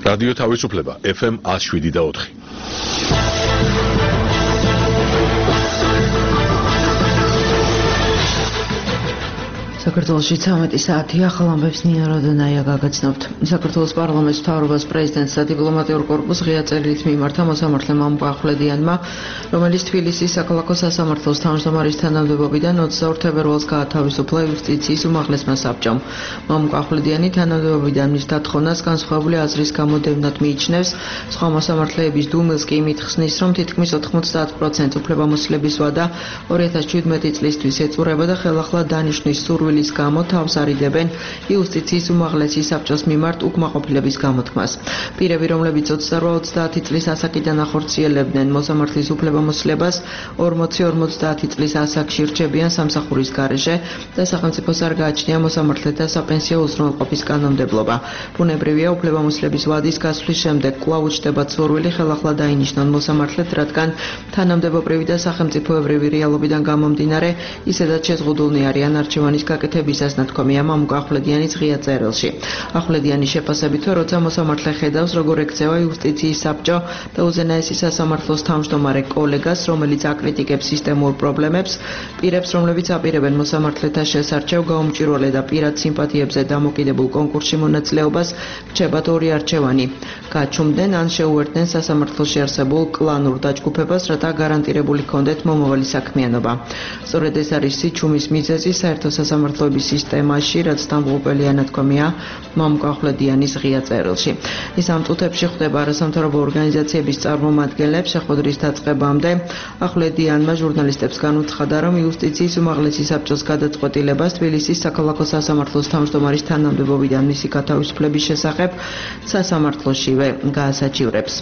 რადიო თავისუფლება FM 107.4. საქართველოში 13 საათი ახალ ამბებს ნინო როდონაია გაგაცნობთ. საქართველოს პარლამენტის მთავრობას პრეზიდენტს და დიპლომატიურ კორპუსს ღია წერილით მიმართა მოსამართლე მამუკა ახვლედიანმა, რომელიც თბილისის საქალაქო სასამართლოს თავმჯდომარის თანამდებობიდან 22 თებერვალს გაათავისუფლა იუსტიციის უმაღლესმა საბჭომ. მამუკა ახვლედიანი თანამდებობიდან მის დათხოვნას განსხვავებული აზრის გამო დევნად მიიჩნევს. სხვა მოსამართლეების დუმილს კი იმით ხსნის, რომ თითქმის 90% უფლებამოსილების ვადა 2017 წლისთვის ეწურება და ხელახლა დანიშვნის სურვილის გამო თავს არიდებენ იუსტიციის უმაღლესი საბჭოს მიმართ უკმაყოფილების გამოთქმას. პირები, რომლებიც 28-30 წლის ასაკიდან ახორციელებდნენ მოსამართლის უფლებამოსილებას, 40-50 წლის ასაკში რჩებიან სამსახურის გარეშე და სახელმწიფოს არ გააჩნია მოსამართლეთა საპენსიო უზრუნველყოფის კანონმდებლობა. ბუნებრივია, უფლებამოსილების ვადის გასვლის შემდეგ კვლავ უჩნდებათ სურვილი ხელახლა დაინიშნონ მოსამართლედ, რადგან თანამდებობრივი და სახელმწიფოებრივი რეალობიდან გამომდინარე, ისედაც შეზღუდულნი არიან არჩევანის გაკეთებისას ნათქვამია მამუკა ახვლედიანის ღია წერილში. ახვლედიანის შეფასებით, როცა მოსამართლე ხედავს, როგორ ექცევა იუსტიციის საბჭო და უზენაესი სასამართლოს თავმჯდომარე კოლეგას, რომელიც აკრიტიკებს სისტემურ პრობლემებს, პირებს, რომლებიც აპირებენ მოსამართლეთა შესარჩევ, გაუმჭირვალე და პირად სიმპათიებზე დამოკიდებულ კონკურსში მონაწილეობას, რჩებათ ორი არჩევანი. გაჩუმდნენ ან შეუერთდნენ სასამართლოში არსებულ კლანურ დაჯგუფებას, რათა გარანტირებული ჰქონდეთ მომავალი საქმიანობა. სწორედ ეს არის სიჩუმის მიზეზი საერთო სასამართლოების სისტემაში, რაც დამღუპელია ნათქვამია მამუკა ახვლედიანის ღია წერილში. ის ამ წუთებში ხვდება არასამთავრობო ორგანიზაციების წარმომადგენლებს. შეხვედრის დაწყებამდე ახვლედიანმა ჟურნალისტებს განუცხადა, რომ იუსტიციის უმაღლესი საბჭოს გადაწყვეტილებას თბილისის საქალაქო სასამართლოს თავმჯდომარის თანამდებობიდან მისი გათავისუფლების შესახებ სასამართლოშივე გაასაჩივრებს.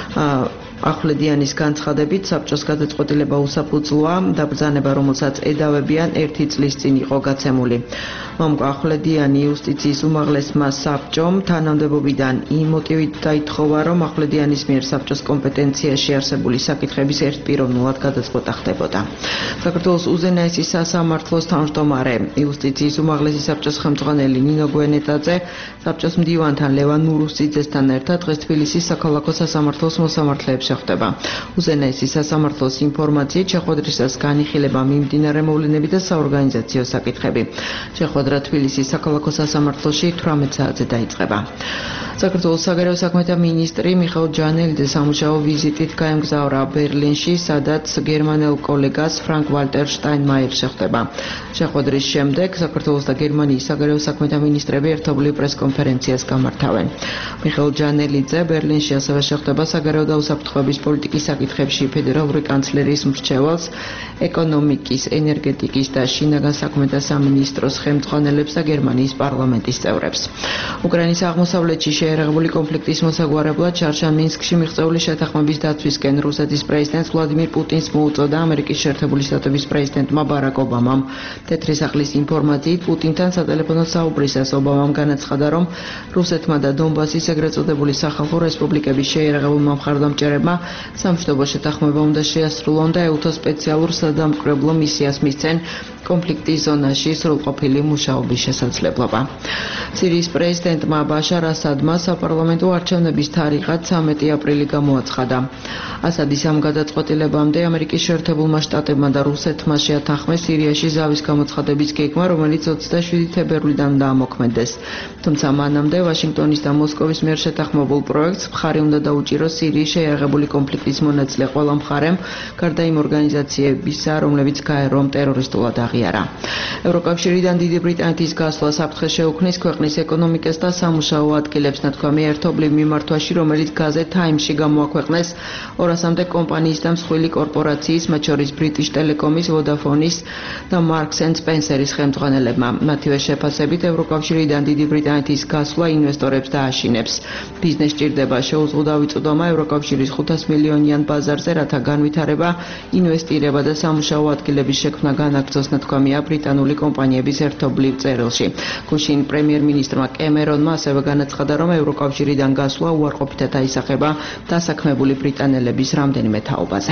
ახვლედიანის განცხადებით, საბჭოს გადაწყვეტილება უსაფუძვლოა, დაბრძანება, რომელსაც ედავებიან 1 წლის წინ იყო გაცემული. მამუკა ახვლედიანი იუსტიციის უმაღლესმა საბჭომ თანამდებობიდან იმ მოტივით დაითხოვა, რომ ახვლედიანის მიერ საბჭოს კომპეტენციაში არსებული საკითხების ერთპიროვნულად გადაწყვეტა ხდებოდა. საქართველოს უზენაესი სასამართლოს თავმჯდომარე, იუსტიციის უმაღლესი საბჭოს ხელმძღვანელი ნინო გვენეტაძე საბჭოს მდივანთან ლევან ნურუსიძესთან ერთად დღეს თბილისის საქალაქო სასამართლოს მოსამართლეებს შეხვდება. უზენაესი სასამართლოს ინფორმაციით შეხვედრისას განიხილება მიმდინარე მოვლენები და საორგანიზაციო საკითხები. შეხვედრა თბილისის საქალაქო სასამართლოში 18 საათზე დაიწყება. საქართველოს საგარეო საქმეთა მინისტრი მიხეილ ჯანელიძე სამუშაო ვიზიტით გაემგზავრა ბერლინში, სადაც გერმანელ კოლეგას ფრანკ ვალტერ შტაინმაიერს შეხვდება. შეხვედრის შემდეგ საქართველოს და გერმანიის საგარეო საქმეთა მინისტრები ერთობლივ პრესკონფერენციას გამართავენ. მიხეილ ჯანელიძე ბერლინში ასევე შეხვდება საგარეო და უსაფრთხოების პოლიტიკის საკითხებში ფედერალური კანცლერის მრჩეველს, ეკონომიკის, ენერგეტიკის და შინაგან საქმეთა სამინისტროს ხელმძღვანელებს და გერმანიის პარლამენტის წევრებს. უკრაინის აღმოსავლეთში შეერაღებული კონფლიქტის მოსაგვარებლად შარშან მინსკში მიღწეული შეთანხმების დაცვისკენ რუსეთის პრეზიდენტს ვლადიმირ პუტინს მოუწოდა ამერიკის შეერთებული შტატების პრეზიდენტმა ბარაკ ობამამ. თეთრი სახლის ინფორმაციით, პუტინთან სატელეფონო საუბრისას ობამამ განაცხადა, რომ რუსეთმა და დონბასის ეგრეთ წოდებული სახალხო რესპუბლიკების შეერაღებულმა მხარდამჭერებმა სამშვიდობო შეთანხმება უნდა შეასრულონ და ეუთო სპეციალურ სადამკვირვებლო მისიას მისცენ კონფლიქტის ზონაში სრულყოფილი მუშაობის შესაძლებლობა. სირიის პრეზიდენტმა ბაშარ ასადმა საპარლამენტო არჩევნების თარიღად 13 აპრილი გამოაცხადა. ასადის ამ გადაწყვეტილებამდე ამერიკის შეერთებულმა შტატებმა და რუსეთმა შეათანხმეს სირიაში ზავის გამოცხადების გეგმა, რომელიც 27 თებერვლიდან უნდა ამოქმედდეს. თუმცა მანამდე ვაშინგტონის და მოსკოვის მიერ შეთანხმებულ პროექტს მხარი უნდა დაუჭიროს სირიის შეერაღებული კონფლიქტის მონაწილე ყველა მხარემ, გარდა იმ ორგანიზაციებისა, რომლებიც გაერომ ტერორისტულად აღიარა. ევროკავშირიდან დიდი ბრიტანეთის გასვლა საფრთხეს შეუქმნის ქვეყნის ეკონომიკას და სამუშაო ადგილებს, ნათქვამია ერთობლივ მიმართვაში, რომელიც გაზეთ Times-ში გამოაქვეყნეს 200-მდე კომპანიის და მსხვილი კორპორაციის, მათ შორის British Telecom-ის, Vodafone-ის და Marks and Spencer-ის ხელმძღვანელებმა. მათივე შეფასებით, ევროკავშირიდან დიდი ბრიტანეთის გასვლა ინვესტორებს დააშინებს. ბიზნეს ჭირდება შეუზღუდავი წვდომა ევროკავშირის 500 მილიონიან ბაზარზე, რათა განვითარება, ინვესტირება და სამუშაო ადგილების შექმნა განაგრძოს, ნათქვამია ბრიტანული კომპანიების ერთობლივ წერილში. გუშინ პრემიერ-მინისტრმა კემერონმა ასევე განაცხადა, რომ ევროკავშირიდან გასვლა უარყოფითად აისახება დასაქმებული ბრიტანელების რამდენიმე თაობაზე.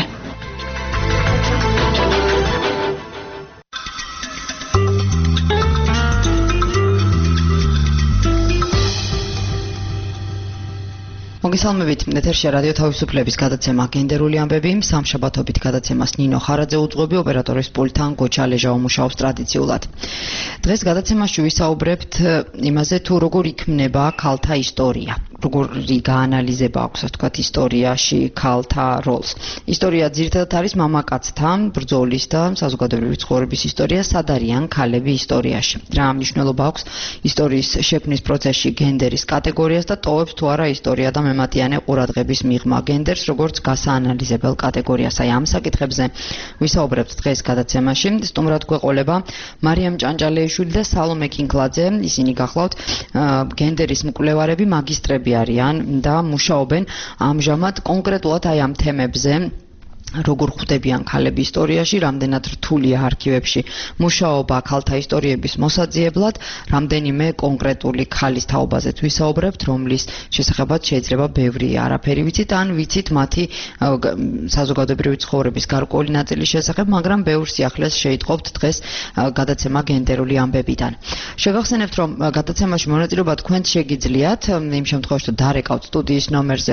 მოგესალმებით, ეთერშია რადიო თავისუფლების გადაცემა გენდერული ამბები, სამშაბათობით გადაცემას ნინო ხარაძე უძღვები, ოპერატორის პულტთან გოჩა ლეჟაო მუშაობს ტრადიციულად. დღეს გადაცემაში ვისაუბრებთ იმაზე, თუ როგორ იქმნება ქალთა ისტორია. როგორი გაანალიზება აქვს, ასე ვთქვათ, ისტორიაში ქალთა როლს. ისტორია ძირითადად არის მამაკაცთან, ბრძოლის და საზოგადოებრივი ცხოვრების ისტორია, სად არიან ქალები ისტორიაში. რა მნიშვნელობა აქვს ისტორიის შექმნის პროცესში გენდერის კატეგორიას და ტოვებს თუ არა ისტორია და მემატიანე ყურადღების მიღმა გენდერს, როგორც გასაანალიზებელ კატეგორიას. აი ამ საკითხებზე ვისაუბრებთ დღეს გადაცემაში. სტუმრად გვეყოლება მარიამ ჭანჭალეიშვილი და სალომე კინკლაძე. ისინი გახლავთ გენდერის მკვლევარები, მაგისტრები არიან და მუშაობენ ამჟამად კონკრეტულად აი ამ თემებზე. როგორ ხვდებიან ქალები ისტორიაში, რამდენად რთულია არქივებში მუშაობა ქალთა ისტორიების მოსაძიებლად, რამდენიმე კონკრეტული ქალის თაობაზეც ვისაუბრებთ, რომლის შესახებაც შეიძლება ბევრი არაფერი ვიცით, ან ვიცით მათი საზოგადოებრივი ცხოვრების გარკვეული ნაწილის შესახებ, მაგრამ ბევრ სიახლეს შეიტყობთ დღეს გადაცემა გენდერული ამბებიდან. შეგახსენებთ, რომ გადაცემაში მონაწილეობა თქვენც შეგიძლიათ, იმ შემთხვევაში, რომ დარეკავთ სტუდიის ნომერზე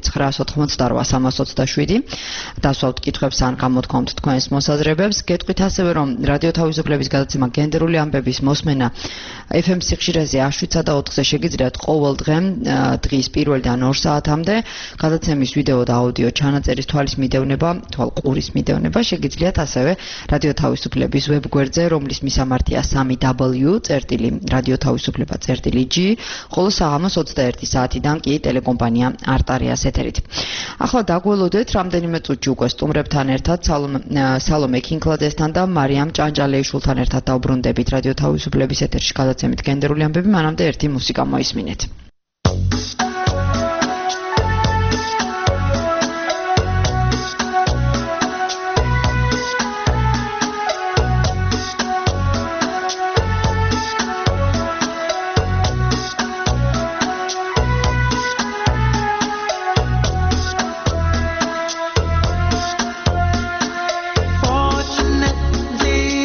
2988327. კითხვებს ან გამოთქვამთ თქვენს მოსაზრებებს. გეტყვით ასევე, რომ რადიო თავისუფლების გადაცემა გენდერული ამბების მოსმენა FM სიხშირეზე 7-და 4-ზე შეგიძლიათ ყოველ დღე დღის პირველიდან 2 საათამდე. გადაცემის ვიდეო და აუდიო ჩანაწერის თვალის მიდევნება, ყურის მიდევნება შეგიძლიათ ასევე რადიო თავისუფლების ვებგვერდზე, რომლის მისამართია 3w.radioთავისუფლება.g, ხოლო საღამოს 21 საათიდან კი ტელეკომპანია არტარიას ეთერით. ახლა დაგველოდეთ რამდენიმე წუთში უკვე სტუმრებთან ერთად სალომე კინკლაძესთან და მარიამ ჭანჭალეიშვილთან ერთად დავბრუნდებით რადიო თავისუფლების ეთერში გადაცემით გენდერული ამბები, მანამდე ერთი მუსიკა მოისმინეთ.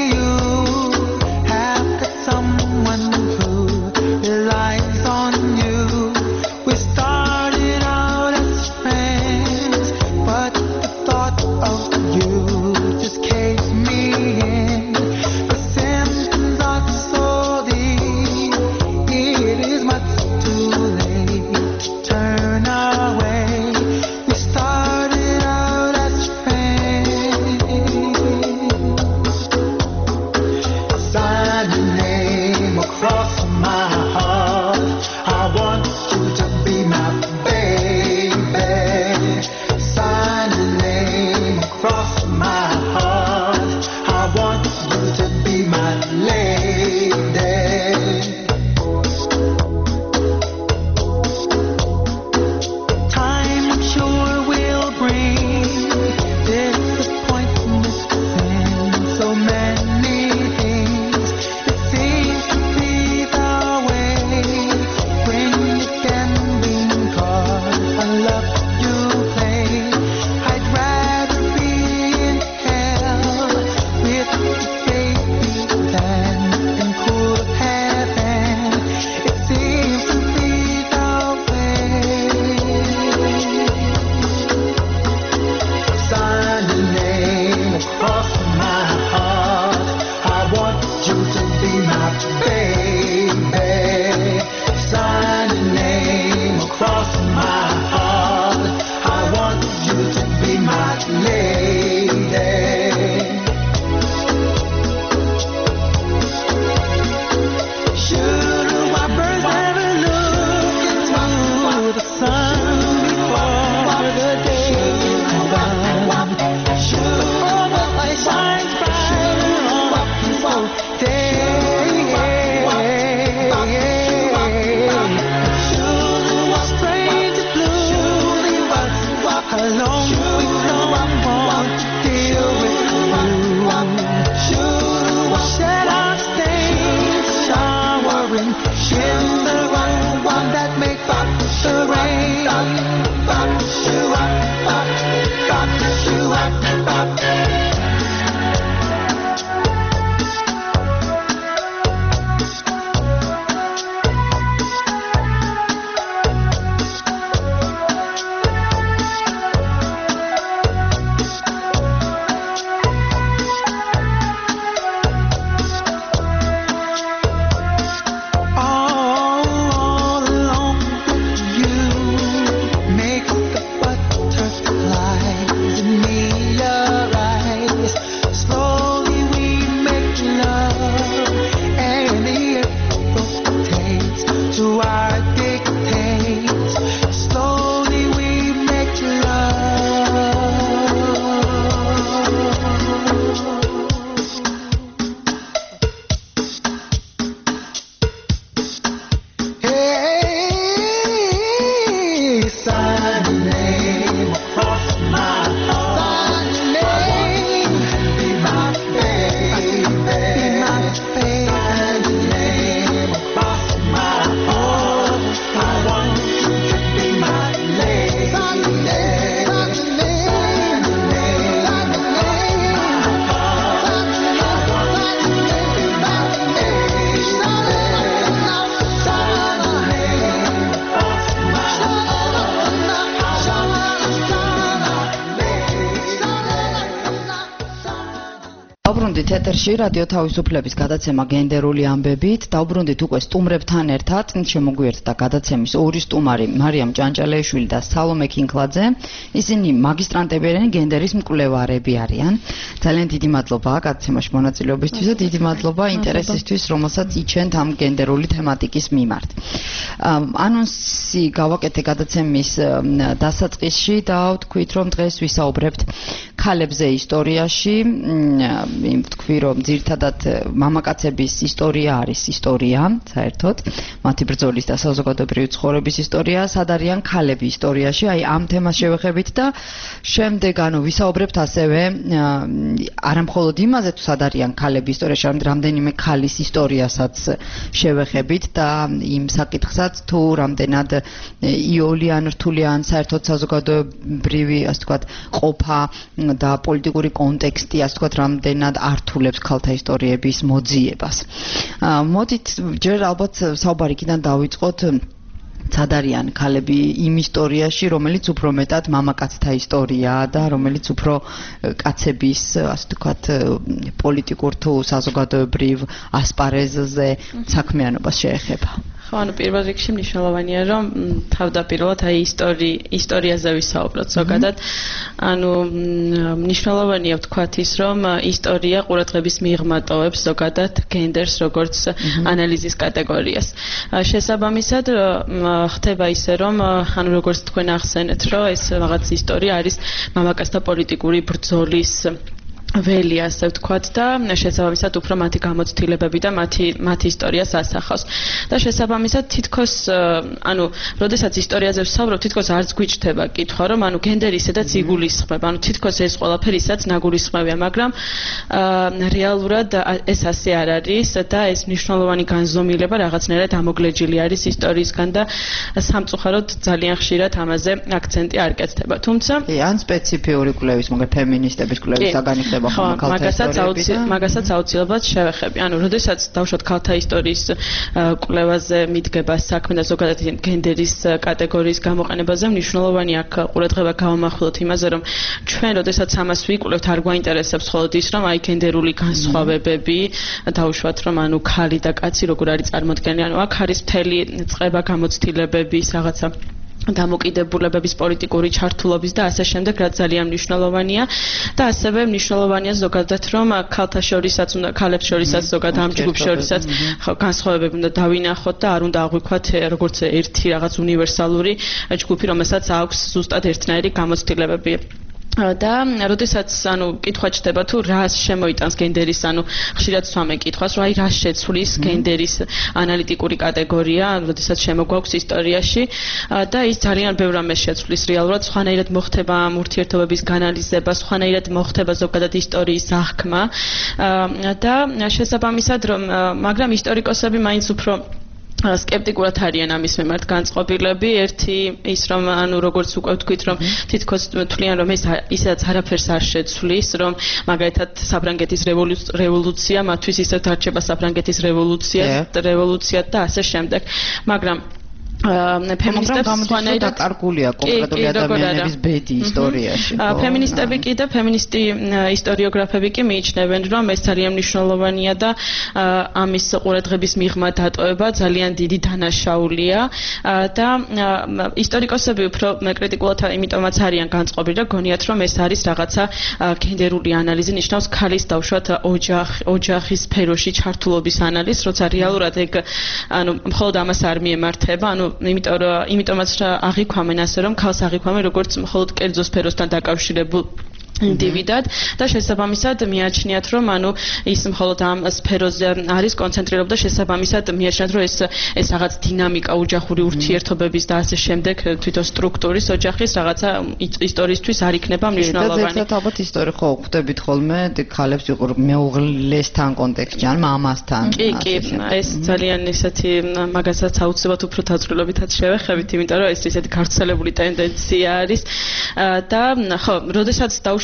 Someone who relies on you. დავბრუნდით ეთერში რადიო თავისუფლების გადაცემა გენდერული ამბებით. დავბრუნდით უკვე სტუმრებთან ერთად. შემოგვიერთდა გადაცემის ორი სტუმარი მარიამ ჭანჭალეიშვილი და სალომე კინკლაძე. ისინი მაგისტრანტები არიან, გენდერის მკვლევარები არიან. ძალიან დიდი მადლობა გადაცემაში მონაწილეობისთვის და დიდი მადლობა ინტერესისთვის, რომელსაც იჩენთ ამ გენდერული თემატიკის მიმართ. ანონსი გავაკეთე გადაცემის დასაწყისში და ვთქვით, რომ დღეს ვისაუბრებთ ქალებზე ისტორიაში. ვთქვი, რომ ძირითადად მამაკაცების ისტორია არის ისტორია, საერთოდ, მათი ბრძოლის და საზოგადოებრივი ცხოვრების ისტორია, სად არიან ქალები ისტორიაში, აი ამ თემას შევეხებით და შემდეგ ვისაუბრებთ ასევე არამხოლოდ იმაზე, თუ სად არიან ქალები ისტორიაში, არამედ რამდენიმე ქალის ისტორიასაც შევეხებით და იმ საკითხსაც, თუ რამდენად იოლი ან რთული ან საერთოდ საზოგადოებრივი, ასე ვთქვათ, ყოფა და პოლიტიკური კონტექსტი, ასე ვთქვათ, რამდენად ართულებს ქალთა ისტორიების მოძიებას. მოდით ჯერ ალბათ საუბარი იქიდან დავიწყოთ, სად არიან ქალები იმ ისტორიაში, რომელიც უფრო მეტად მამაკაცთა ისტორიაა და რომელიც უფრო კაცების, ასე ვთქვათ, პოლიტიკურ თუ საზოგადოებრივ ასპარეზზე საქმიანობას შეეხება. ხო, პირველ რიგში მნიშვნელოვანია, რომ თავდაპირველად ისტორიაზე ვისაუბროთ ზოგადად. მნიშვნელოვანია ვთქვათ ის, რომ ისტორია ყურადღების მიღმატოვებს ზოგადად გენდერს როგორც ანალიზის კატეგორიას. შესაბამისად, ხდება ისე, რომ როგორც თქვენ ახსენეთ, რომ ეს რაღაც ისტორია არის მამაკაცთა პოლიტიკური ბრძოლის ველი, ასე ვთქვათ და შესაბამისად უფრო მათი გამოცდილებები და მათი ისტორიას ასახავს. და შესაბამისად თითქოს, როდესაც ისტორიაზე ვსაუბრობ, თითქოს არც გვიჩნდება კითხვა, რომ გენდერი ისედაც იგულისხმება. თითქოს ეს ყველაფერი ისაც ნაგულისხმებია, მაგრამ რეალურად ეს ასე არ არის და ეს მნიშვნელოვანი განზომილება რაღაცნაირად ამოგლეჯილი არის ისტორიისგან და სამწუხაროდ ძალიან ხშირად ამაზე აქცენტი არ კეთდება. თუმცა ან სპეციფიური კვლევის, მაგრამ ფემინისტების კვლევის საგანიხდება. მაგასაც აუცილებლად შევეხები. როდესაც დავუშვათ ქალთა ისტორიის კვლევაზე მიდგება საქმე და ზოგადად გენდერის კატეგორიის გამოყენებაზე, მნიშვნელოვანი აქ ყურადღება გავამახვილოთ იმაზე, რომ ჩვენ როდესაც ამას ვიკვლევთ, არ გვაინტერესებს მხოლოდ ის, რომ აი გენდერული განსხვავებები, დავუშვათ, რომ ქალი და კაცი როგორ არის წარმოდგენილი, აქ არის მთელი წყება გამოცდილებების რაღაცა დამოკიდებულებების პოლიტიკური ჩართულობის და ასე შემდეგ, რაც ძალიან მნიშვნელოვანია და ასევე მნიშვნელოვანია ზოგადად, რომ ქალთა შორისაც უნდა ქალებს შორისაც ზოგადად ამ ჯგუფ შორისაც განსხვავებები უნდა დავინახოთ და არ უნდა აღვიქვათ როგორც ერთი რაღაც უნივერსალური ჯგუფი, რომელსაც აქვს ზუსტად ერთნაირი გამოცდილებები. და როდესაც კითხვა ჩდება თუ რას შემოიტანს გენდერის, ხშირად ვსვამე კითხვას, რომ აი რას შეცვლის გენდერის ანალიტიკური კატეგორია, როდესაც შემოგვაქვს ისტორიაში და ის ძალიან ბევრ რამეს შეცვლის რეალურად, სხვანაირად მოხდება ამ ურთიერთობების განალიზება, სხვანაირად მოხდება ზოგადად ისტორიის აღქმა და შესაბამისად, მაგრამ ისტორიკოსები მაინც უფრო სკეპტიკურად არიან ამის მიმართ განწყობილები. ერთი ის, რომ როგორც უკვე ვთქვით, რომ თითქოს თვლიან, რომ ეს ისედაც არაფერს არ შეცვლის, რომ მაგალითად საფრანგეთის რევოლუცია მათთვის ისევ დარჩება საფრანგეთის რევოლუცია და ასე შემდეგ. მაგრამ ფემინისტებს სხვანაირად დაკარგულია კონკრეტული ადამიანების ბედი ისტორიაში. ფემინისტი ისტორიოგრაფები კი მიიჩნევენ, რომ ეს ძალიან მნიშვნელოვანია და ამის ყურადღების მიღმა დატოვება ძალიან დიდი დანაშაულია და ისტორიკოსები უფრო კრიტიკულად იმიტომაც არიან განწყობილი და გონიათ, რომ ეს არის რაღაცა გენდერული ანალიზი, ნიშნავს ქალის დავუშვათ ოჯახის სფეროში ჩართულობის ანალიზს, როცა რეალურად ეგ მხოლოდ ამას არ მიემართება, იმიტომაც აღიქვამენ ასე, რომ ქალს აღიქვამენ როგორც მხოლოდ კერძო სფეროსთან დაკავშირებულ ინდივიდად და შესაბამისად მიაჩნიათ, რომ ის მხოლოდ ამ სფეროზე არის კონცენტრირებული და შესაბამისად მიაჩნიათ, რომ ეს რაღაც დინამიკა ოჯახური ურთიერთობების და ასე შემდეგ თვითონ სტრუქტურის ოჯახის რაღაცა ისტორიისთვის არ იქნება მნიშვნელოვანი. და ალბათ ისტორია ხო ხვდებით ხოლმე ქალებს ვიყურ მეუღლესთან კონტექსტში ან მამასთან. კი, ეს ძალიან ისეთი მაგასაც აუცილებლად უფრო დაწვრილებითაც შევეხებით, იმიტომ რომ ეს ისეთი გავრცელებული ტენდენცია არის და ხო, როდესაც დავუშვათ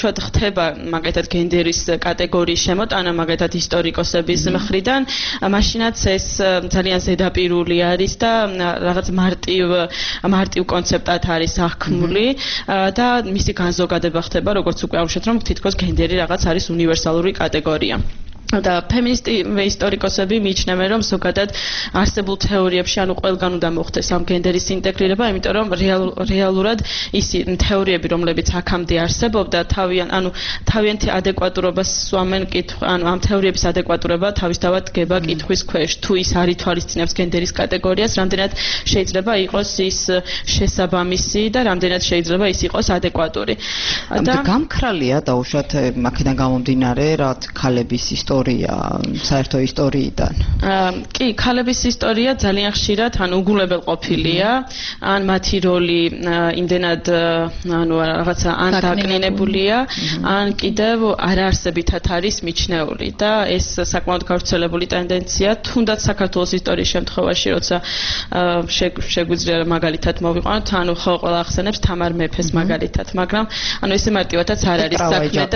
უშუალოდ ხდება მაგალითად გენდერის კატეგორიის შემოტანა მაგალითად ისტორიკოსების მხრიდან, მაშინაც ეს ძალიან ზედაპირული არის და რაღაც მარტივ კონცეპტად არის აღქმული და მისი განზოგადება ხდება, როგორც უკვე ამშვენეთ, რომ თითქოს გენდერი რაღაც არის უნივერსალური კატეგორია. და ფემინისტი ისტორიკოსები მიიჩნევენ, რომ ზოგადად არსებულ თეორიებში, ანუ ყველგან უნდა მოხდეს ამ გენდერის ინტეგრირება, იმიტომ რომ რეალურად ის თეორიები, რომლებიც აქამდე არსებობდა, თავიანთი ადეკვატურობას სვამენ ანუ ამ თეორიების ადეკვატურება თავისთავად დგება კითხვის ქვეშ, თუ ის არ ითვალისწინებს გენდერის კატეგორიას, რამდენად შეიძლება იყოს ის შესაბამისი და რამდენად შეიძლება ის იყოს ადეკვატური. და გამქრალია დაუშვათ აქედან გამომდინარე, რაც ქალების ისტორია საერთო ისტორიიდან. კი, ქალების ისტორია ძალიან ხშირად უგულებელ ყოფილია, ან მათი როლი იმდენად რაღაცა ან დაკნინებულია, ან კიდევ არაარსებითად არის მიჩნეული და ეს საკმაოდ გავრცელებული ტენდენცია, თუნდაც საქართველოს ისტორიის შემთხვევაში, როცა შეგვიძლია მაგალითად მოვიყვანოთ, ხო ყველა ახსენებს თამარ მეფეს მაგალითად, მაგრამ ესე მარტივადაც არ არის საქმე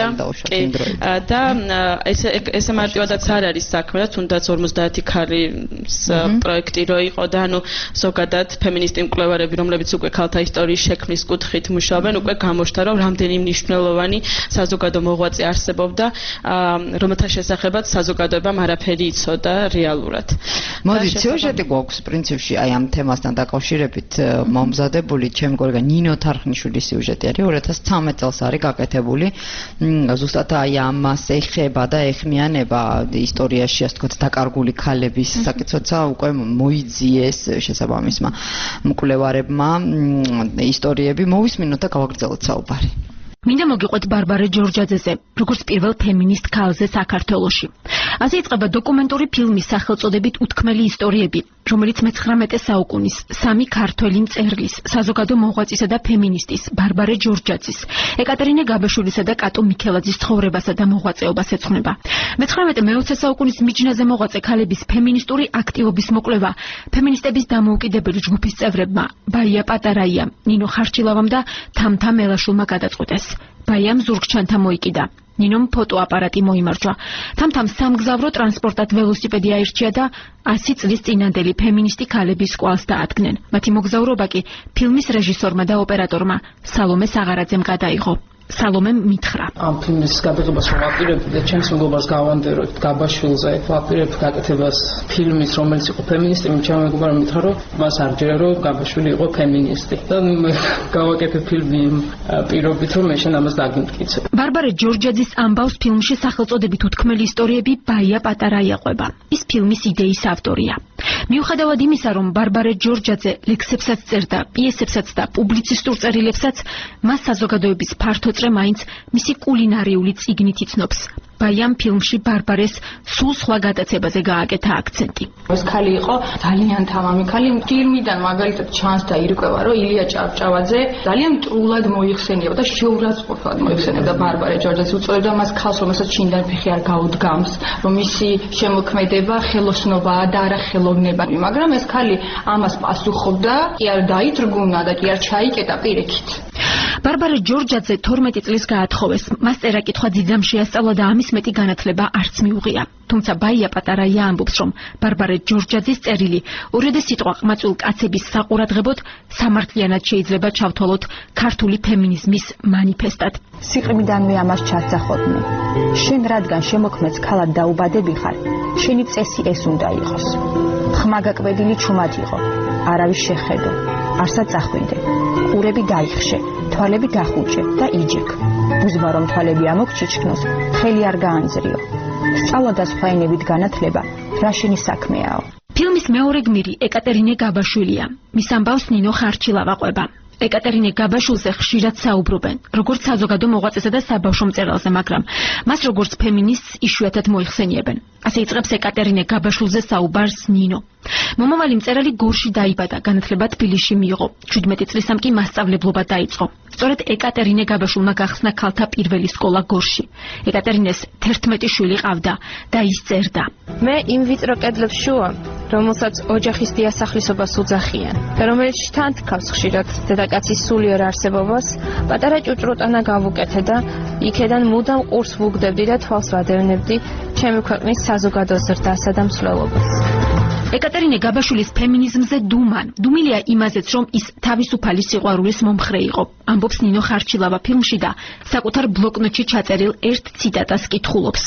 და ესე მარტივადაც არ არის საქმე და თუნდაც 50 ქალის პროექტი რო იყო და ზოგადად ფემინისტი მკვლევარები, რომლებიც უკვე ქალთა ისტორიის შექმნის კუთხით მუშაობენ, უკვე გამოჩნდა, რომ რამდენი მნიშვნელოვანი საზოგადო მოღვაწე არსებობდა, რომელთა შესახებაც საზოგადოებამ არაფერი იცოდა რეალურად. მოდით, სიუჟეტი გვაქვს პრინციპში აი ამ თემასთან დაკავშირებით მომზადებული, ჩემი გორგა ნინო თარხნიშვილის სიუჟეტი არის 2013 წელს არის გაკეთებული. ზუსტად აი ამას ეხება და ეხმიანება ისტორიაში, ასე ვთქვათ, დაკარგული ქალების საკითხოცა უკვე მოიძიეს შესაბამისმა მკვლევარებმა ისტორიები მოვისმინოთ და გავაგრძელოთ საუბარი. მინდა მოგიყვეთ ბარბარე ჯორჯაძეზე, როგორც პირველ ფემინისტ ქალზე საქართველოში. ასე იწყება დოკუმენტური ფილმის სახელწოდებით უთქმელი ისტორიები, რომელიც მე-19 საუკუნის სამი ქართველი მწერლის, საზოგადო მოღვაწისა და ფემინისტის, ბარბარე ჯორჯაძის, ეკატერინე გაბაშვილისა და კატო მიქელაძის ცხოვრებასა და მოღვაწეობას ეძღვნება. მე-19-20 საუკუნის მიჯნაზე მოღვაწე ქალების ფემინისტური აქტივობის მოკვლევა ფემინისტების დამოუკიდებელი ჯგუფის წევრებმა, ბაია პატარაიამ, ნინო ხარჩილავამ და თამთა მელაშვილმა გადაწყვეტეს. ბაიამ ზურგჩანთა მოიკიდა. ნინომ ფოტოაპარატი მოიმარჯვა. თამთამ სამგზავრო ტრანსპორტად ველოსიპედი აირჩია და 100 წლის წინანდელი ფემინისტი ქალების კვალს დაადგნენ. მათი მოგზაურობა კი ფილმის რეჟისორმა და ოპერატორმა სალომე საღარაძემ გადაიღო. სალომემ მითხრა. ამ ფილმის გადაღებას ვაპირებ და ჩემს მეგობარს გავანდეროთ გაბაშვილზე, ვაპირებ გაკეთებას ფილმის, რომელიც იყო ფემინისტი, ჩემს მეგობარს მითხრა, რომ მას არ ჯერა, რომ გაბაშვილი იყო ფემინისტი. და გავაკეთე ფილმი პირობით, რომ მე შენ ამას დაგიმტკიცე. ბარბარე ჯორჯაძის ამბავს ფილმში სახელწოდებით უთქმელი ისტორიები ბაია პატარაია ყვება. ის ფილმის იდეის ავტორია. მიუხედავად იმისა, რომ ბარბარე ჯორჯაძე ლექსებსაც წერდა, პიესებსაც და პუბლიცისტურ წერილებსაც, მას საზოგადოების ფართო წრე მაინც მისი კულინარიული წიგნით იცნობს. ბაიამ ფილმში ბარბარეს სულ სხვა გადაცებაზე გააკეთა აქცენტი. ეს ქალი იყო ძალიან თამამი ქალი. ფილმიდან მაგალითად ჩანს და ირკვევა, რომ ილია ჭავჭავაძე ძალიან მტრულად მოიხსენიება და შეურაცხყოფად მოიხსენიება ბარბარე ჯორჯაძეს. უწოდებდა მას ქალს, რომელსაც შინიდან ფეხი არ გაუდგამს, რომ მისი შემოქმედება ხელოსნობაა და არა ხელოვნება. მაგრამ ეს ქალი ამას პასუხობდა, კი არ დაიძრგუნა და კი არ ჩაიკეტა პირიქით. ბარბარე ჯორჯაძე 12 წლის გაათხოვეს. მას წერა-კითხვა ძიძამ შეასწავლა და ამის მეტი განათლება არც მიუღია. თუმცა ბაია პატარაია ამბობს, რომ ბარბარე ჯორჯაძის წერილი ორიოდე სიტყვა ყმაწვილ კაცების საყურადღებოდ სამართლიანად შეიძლება ჩავთვალოთ ქართული ფემინიზმის მანიფესტად. სიყრმიდანვე ამას ჩასძახოდნენ. შენ რადგან შემოქმედს ქალად დაუბადები ხარ, შენი წესი ეს უნდა იყოს. ხმა გაკვედილი ჩუმად იყო, არავის შეხედო, არსად წახვიდე, ყურები დაიხშე, თვალები დახუჭე და იჯექ. ბუზმა რომ თვალები ამოგჩიჩქნოს, ხელი არ გაანძრიო. სწავლა და სხვა ენებით განათლება რა შენი საქმეაო. ფილმის მეორე გმირი ეკატერინე გაბაშვილია. მის ამბავს ნინო ხარჩილავა ყვება. ეკატერინე გაბაშვილზე ხშირად საუბრობენ, როგორც საზოგადო მოღვაწესა და საბავშვო მწერალზე, მაგრამ მას როგორც ფემინისტს იშვიათად მოიხსენიებენ. ასე იწყებს ეკატერინე გაბაშვილზე საუბარს ნინო. მომავალი მწერალი გორში დაიბადა, განათლება თბილისში მიიღო. 17 წლისამ კი მასწავლებლობა დაიწყო. სწორედ ეკატერინე გაბაშვილმა გახსნა ქალთა პირველი სკოლა გორში. ეკატერინეს 11 შვილი ყავდა და ის წერდა. მე იმ ვიწრო კედლებს შუა რომელსაც ოჯახის დიასახლისობას უძახიან და რომელიც თანთქავს ხშირად დედაკაცის სულიერ არსებობას, პატარა ჭუჭრუტანა გავუკეთე და იქედან მუდამ ყურს ვუგდებდი და თვალს ვადევნებდი ჩემი ქვეყნის საზოგადო ზრდასა და მსვლელობას. ეკატერინე გაბაშვილის ფემინიზმზე დუმილია იმაზეც, რომ ის თავისუფალი სიყვარულის მომხრე იყო. ამბობს ნინო ხარჩილავა ფილმში და საკუთარ ბლოკნოტში ჩაწერილ ერთ ციტატას კითხულობს.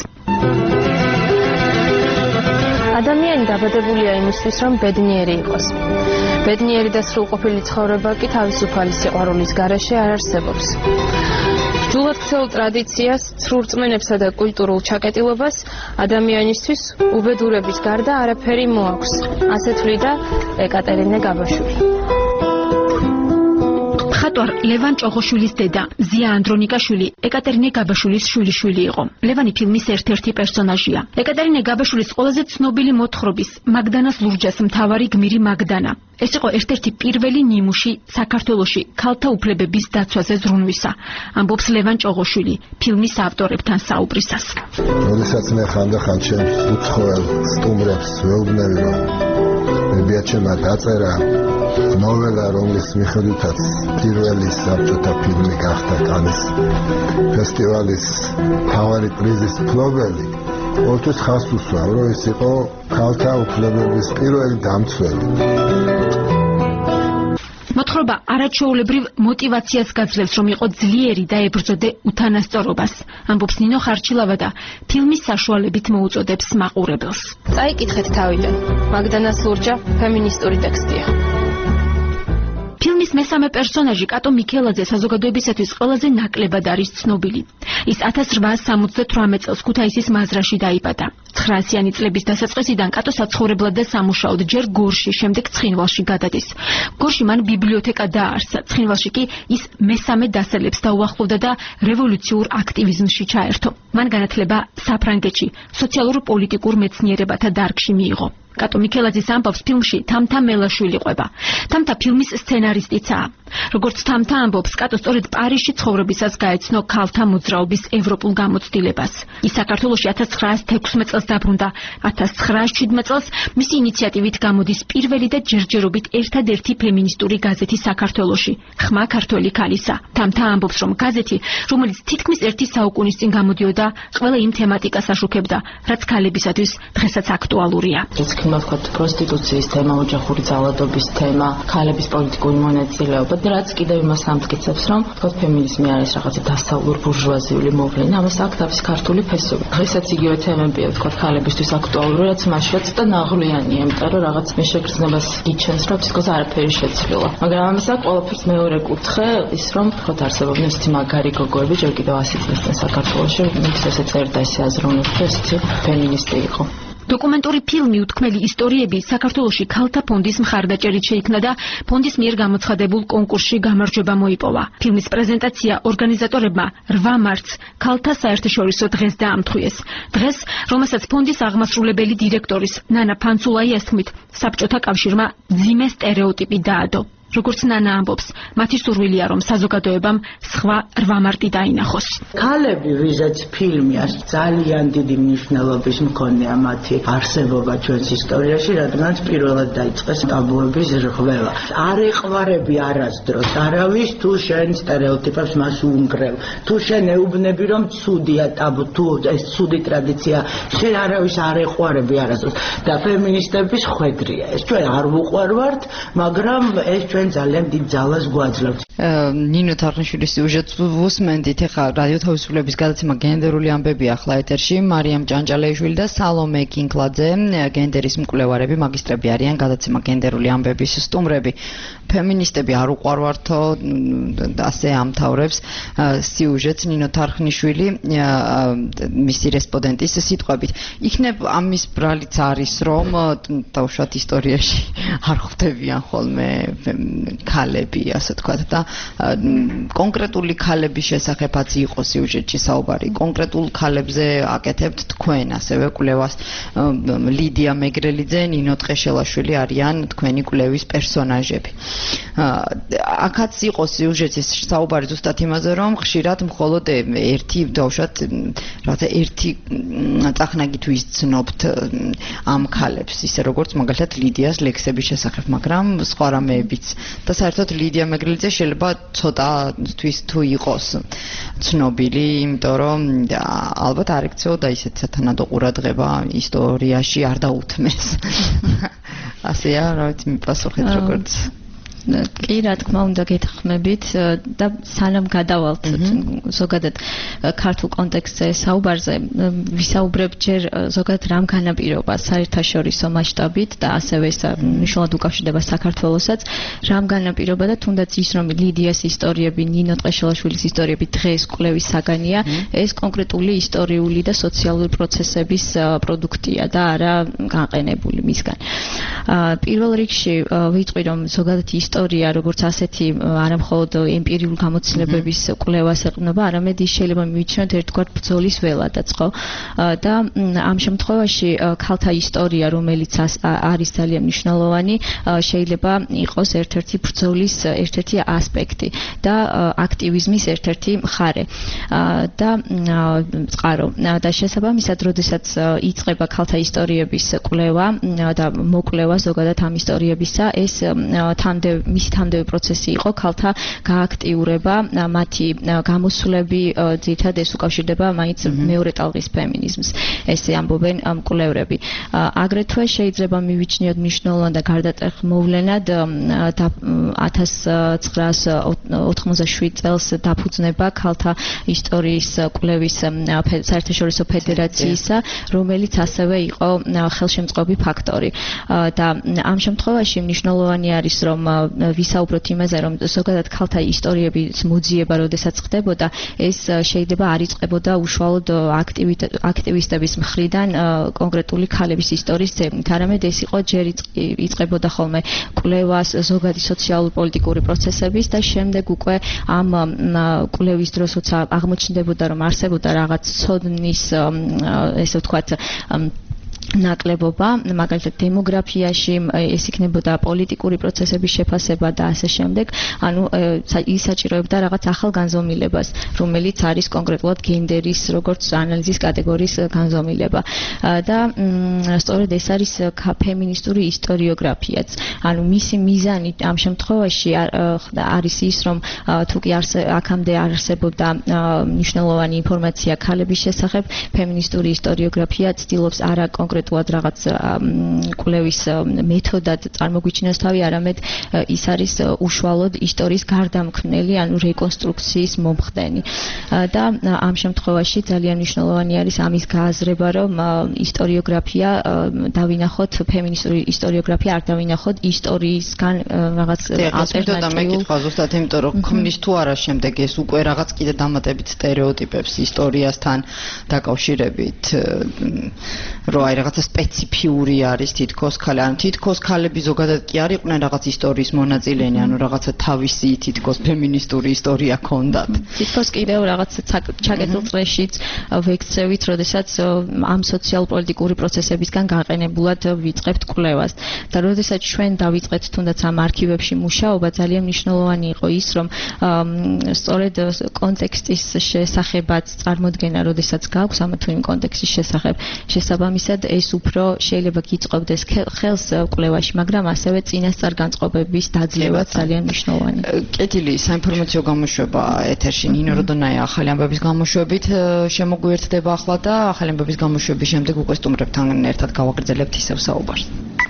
ადამიანი დაბადებულია იმისთვის, რომ ბედნიერი იყოს. ბედნიერი და სრულყოფილი ცხოვრება კი თავისუფალი სიყვარულის გარეშე არ არსებობს. ჯულად ქცეულ ტრადიციას, ცრურწმენებსა და კულტურულ ჩაკეტილობას ადამიანისთვის უბედურების გარდა არაფერი მოაქვს. ასე თვლიდა ეკატერინე გაბაშვილი. მხატვარ ლევან ჭოღოშვილის დედა ზია ანდრონიკაშვილი ეკატერინე გაბაშვილის შვილიშვილი იყო. ლევანი ფილმის ერთ-ერთი პერსონაჟია. ეკატერინე გაბაშვილის ყველაზე ცნობილი მოთხრობის მაგდანას ლურჯას მთავარი გმირი მაგდანა. ეს იყო ერთ-ერთი პირველი ნიმუში საქართველოში ქალთა უფლებების დაცვაზე ზრუნვისა. ამბობს ლევან ჭოღოშვილი ფილმის ავტორებთან საუბრისას. როდესაც მე ხანდახან ჩემს უცხოელ სტუმრებს ვეუბნები, რომ მეբიაჩემა დაწერა ნოველა, რომლის მიხედვითაც პირველი საბჭოთა ფილმი გახდა კანის ფესტივალის მთავარი პრიზის მფლობელი, ორთვის ხას უსვამ, რომ ის იყო ქალთა უფლებების პირველი დამცველი. მოთხრობა არაჩვეულებრივ მოტივაციას გაძლევს, რომ იყო ძლიერი და ებრძოდე უთანასწორობას. ამბობს ნინო ხარჩილავა და ფილმის საშუალებით მოუწოდებს მაყურებელს. წაიკითხეთ თავიდან. მაგდანას ლურჯა ფემინისტური ტექსტია. ფილმის მესამე პერსონაჟი კატო მიქელაძე საზოგადოებისათვის ყველაზე ნაკლებად არის ცნობილი. ის 1878 წელს ქუთაისის მაზრაში დაიბადა. 900-იანი წლების დასაწყისიდან კატო საცხოვრებლად და სამუშაოდ ჯერ გორში, შემდეგ ცხინვალში გადადის. გორში მან ბიბლიოთეკა დააარსა. ცხინვალში კი ის მესამე დასელებს დაუახლოვდა და რევოლუციურ აქტივიზმში ჩაერთო. მან განათლება საფრანგეთში, სოციალურ-პოლიტიკურ მეცნიერებათა დარგში მიიღო. კატო მიქელაძის ამბავს ფილმში თამთა მელაშვილი ყვება. თამთა ფილმის სცენარისტიცაა. როგორც თამთა ამბობს, კატო სწორედ პარიზში ცხოვრებისას გაეცნო ქალთა მოძრაობის ევროპულ გამოცდილებას. ის საქართველოში 1916 წელს დაბრუნდა. 1917 წელს მისი ინიციატივით გამოდის პირველი და ჯერჯერობით ერთადერთი ფემინისტური გაზეთი საქართველოში, ხმა ქართველი ქალისა. თამთა ამბობს, რომ გაზეთი, რომელიც თითქმის ერთი საუკუნის წინ გამოდიოდა, ყველა იმ თემატიკას აშუქებდა, რაც ქალებისათვის დღესაც აქტუალურია. ვთქვათ, პროსტიტუციის თემა, ოჯახური ძალადობის თემა, ქალების პოლიტიკური მონაწილეობა და რაც კიდევ იმას ამტკიცებს, რომ ვთქვათ, ფემინიზმი არის რაღაცა დასავლურ ბურჟუაზიული მოვლენა, ამას აქვს თავის ქართული ფესვები. დღესაც იგივე თემებია, ვთქვათ, ქალებისთვის აქტუალური, რაც მაშინაც და ნაღვლიანია, იმიტომ რომ რაღაც მე შეგრძნებას გიჩენს, რომ თითქოს არაფერი შეცვლილა. მაგრამ ამას აქვს ყველაფერს მეორე კუთხე, ის რომ ვთქვათ, არსებობენ ისეთი მაგარი გოგოები, ჯერ კიდევ 100 წლის წინ საქართველოში, ვინც ესე წერდა, ესე აზროვნებდა, ესეთი ფემინისტი იყო. დოკუმენტური ფილმი უთქმელი ისტორიები საქართველოში ქალთა ფონდის მხარდაჭერით შეიქმნა და ფონდის მიერ გამოცხადებულ კონკურსში გამარჯვება მოიპოვა. ფილმის პრეზენტაცია ორგანიზატორებმა 8 მარტს ქალთა საერთაშორისო დღეს დაამთხვიეს. დღეს, რომელსაც ფონდის აღმასრულებელი დირექტორის ნანა ფანცულაიას თქმით, საბჭოთა კავშირმა მძიმე სტერეოტიპი დაადო. როგორც ნანა ამბობს, მათი სურვილია, რომ საზოგადოებამ სხვა 8 მარტი დაინახოს. ქალები, ვიზაც ფილმი ძალიან დიდი მნიშვნელობის მქონეა მათი არსებობა ჩვენს ისტორიაში, რადგანაც პირველად დაიწყეს ტაბუების რღვევა. არ ეყვარები არასდროს არავის, თუ შენ სტერეოტიპებს მას უნგრევ, თუ შენ ეუბნები, რომ ცუდია ტაბუ, თუ ეს ცუდი ტრადიცია, შენ არავის არ ეყვარები არასდროს და ფემინისტების ხვედრია. ეს ჩვენ არ ვუყვარვართ, მაგრამ ეს ძალიან დიდ ძალას გვაძლევს. ნინო თარხნიშვილის სიუჟეტს ვუსმენდით. ეხლა რადიო თავისუფლების გადაცემა გენდერული ამბები ახლა ეთერში. მარიამ ჭანჭალეიშვილი და სალომე კინკლაძე, გენდერის მკვლევარები, მაგისტრები არიან. გადაცემა გენდერული ამბების სტუმრები. ფემინისტები არ უყვარვართო, ასე ამთავრებს სიუჟეტს ნინო თარხნიშვილი მისი რესპონდენტის სიტყვებით. იქნებ ამის ბრალიც არის, რომ დავუშვათ ისტორიაში არ ხვდებიან ხოლმე ქალები, ასე თქვათ და კონკრეტული ქალების შესახებაც იყო სიუჟეტში საუბარი. კონკრეტულ ქალებზე აკეთებთ თქვენ ასევე კვლევას. ლიდია მეგრელიძე, ნინო ტყეშელაშვილი არიან თქვენი კვლევის პერსონაჟები. აქაც იყო სიუჟეტის საუბარი ზუსტად იმაზე, რომ ხშირად მხოლოდ ერთი დავუშვათ რაღაცა ერთი წახნაგით ვისცნობთ ამ ქალებს, ისე როგორც მაგალითად ლიდიას ლექსების შესახებ, მაგრამ სხვა რამეებიც. და საერთოდ ლიდია მეგრელიძე შეიძლება ცოტათვის თუ იყოს ცნობილი, იმიტომ რომ ალბათ არ ექცეოდა ისეთ სათანადო ყურადღება ისტორიაში არ დაუთმეს. ასეა, რა ვიცი, მიპასუხეთ როგორც კი, რა თქმა უნდა, გეთანხმებით და სანამ გადავალთ ზოგადად ქართულ კონტექსტზე საუბარზე, ვისაუბრებ ჯერ ზოგადად რამ განაპირობა საერთაშორისო მასშტაბით და ასევე ეს მნიშვნელოვნად უკავშირდება საქართველოსაც, რამ განაპირობა და თუნდაც ის რომ ლიდიას ისტორიები, ნინო ტყეშელაშვილის ისტორიები დღეს კვლევის საგანია, ეს კონკრეტული ისტორიული და სოციალური პროცესების პროდუქტია და არა განყენებული მისგან. პირველ რიგში ვიტყვი რომ ზოგადად ისტორია როგორც ასეთი არამხოლოდ ემპირიული გამოცდილებების კვლევას ეყრდნობა, არამედ ის შეიძლება მივიჩნიოთ ერთგვარ ბრძოლის ველადაც, ხო? და ამ შემთხვევაში ქალთა ისტორია, რომელიც არის ძალიან მნიშვნელოვანი, შეიძლება იყოს ერთ-ერთი ბრძოლის ერთ-ერთი ასპექტი და აქტივიზმის ერთ-ერთი მხარე და წყარო. და შესაბამისად, როდესაც იწყება ქალთა ისტორიების კვლევა და მოკვლევა ზოგადად ამ ისტორიებისა, ეს მისი თამდევი პროცესი იყო ქალთა გააქტიურება, მათი გამოსვლები, ძირითადად ეს უკავშირდება მაინც მეორე ტალღის ფემინიზმს. ესე ამბობენ მკვლევრები. აგრეთვე შეიძლება მივიჩნიოთ მნიშვნელოვან და გარდატეხ მოვლენად 1987 წელს დაფუძნება ქალთა ისტორიის კვლევის საერთაშორისო ფედერაციისა, რომელიც ასევე იყო ხელშემწყობი ფაქტორი. და ამ შემთხვევაში მნიშვნელოვანი არის რომ ვისაუბროთ იმაზე, რომ ზოგადად ქალთა ისტორიების მოძიება, როდესაც ხდებოდა, ეს შეიძლება არ იწყებოდა უშუალოდ აქტივისტების მხრიდან კონკრეტული ქალების ისტორიის ძებნით, არამედ ეს იყო ჯერ იწყებოდა ხოლმე კვლევას ზოგადი სოციალურ-პოლიტიკური პროცესების და შემდეგ უკვე ამ კვლევის დროს, როცა აღმოჩნდებოდა, რომ არსებობდა რაღაც ცოდნის, ესე ვთქვათ, ნაკლებობა, მაგალითად დემოგრაფიაში, ეს იქნებოდა პოლიტიკური პროცესების შეფასება და ასე შემდეგ, ანუ ის საჭიროებდა რაღაც ახალ განზომილებას, რომელიც არის კონკრეტულად გენდერის როგორც ანალიზის კატეგორიის განზომილება. და სწორედ ეს არის ფემინისტური ისტორიოგრაფიაც. ანუ მისი მიზანი ამ შემთხვევაში არის ის, რომ თუ კი აქამდე არსებობდა მნიშვნელოვანი ინფორმაცია ქალების შესახებ, ფემინისტური ისტორიოგრაფია ცდილობს არა კონკრეტულად რაღაც კვლევის მეთოდად წარმოგვიჩინოს თავი, არამედ ის არის უშუალოდ ისტორიის გარდამქმნელი, ანუ რეკონსტრუქციის მომხდენი. და ამ შემთხვევაში ძალიან მნიშვნელოვანი არის ამის გააზრება, რომ ისტორიოგრაფია დავინახოთ, ფემინისტური ისტორიოგრაფია არ დავინახოთ ისტორიისგან რაღაც ალტერნატიულ. მეკითხვა ზუსტად იმიტომ, რომ ქმნის თუ არა შემდეგ ეს უკვე რაღაც კიდე დამატებით სტერეოტიპებს ისტორიასთან დაკავშირებით, რომ აი რაღაცა სპეციფიური არის თითქოს ქალი, ანუ თითქოს ქალები ზოგადად კი არ იყვნენ რაღაც ისტორიის მონაწილენი, ანუ რაღაცა თავისი თითქოს ფემინისტური ისტორია ქონდათ. თითქოს კიდევ რაღაც ჩაკეტილ წრეშიც ვექცევით, როდესაც ამ სოციალ-პოლიტიკური პროცესებისგან გაყენებულად ვიწყებთ კვლევას. და როდესაც ჩვენ დავიწყეთ თუნდაც ამ არქივებში მუშაობა, ძალიან მნიშვნელოვანი იყო ის, რომ სწორედ კონტექსტის შესახებაც წარმოდგენა, როდესაც გაქვს ამა თუ იმ კონტექსტის შესახებ, შესაბამისად ეს უფრო შეიძლება გიწყობდეს ხელს კვლევაში, მაგრამ ასევე წინასწარ განწყობების დაძლევა ძალიან მნიშვნელოვანია. კეთილი, საინფორმაციო გამოშვება ეთერში ნინო როდონაია ახალი ამბების გამოშვებით შემოგვიერთდება ახლა და ახალი ამბების გამოშვების შემდეგ უკვე სტუმრებთან ერთად გავაგრძელებთ ისევ საუბარს.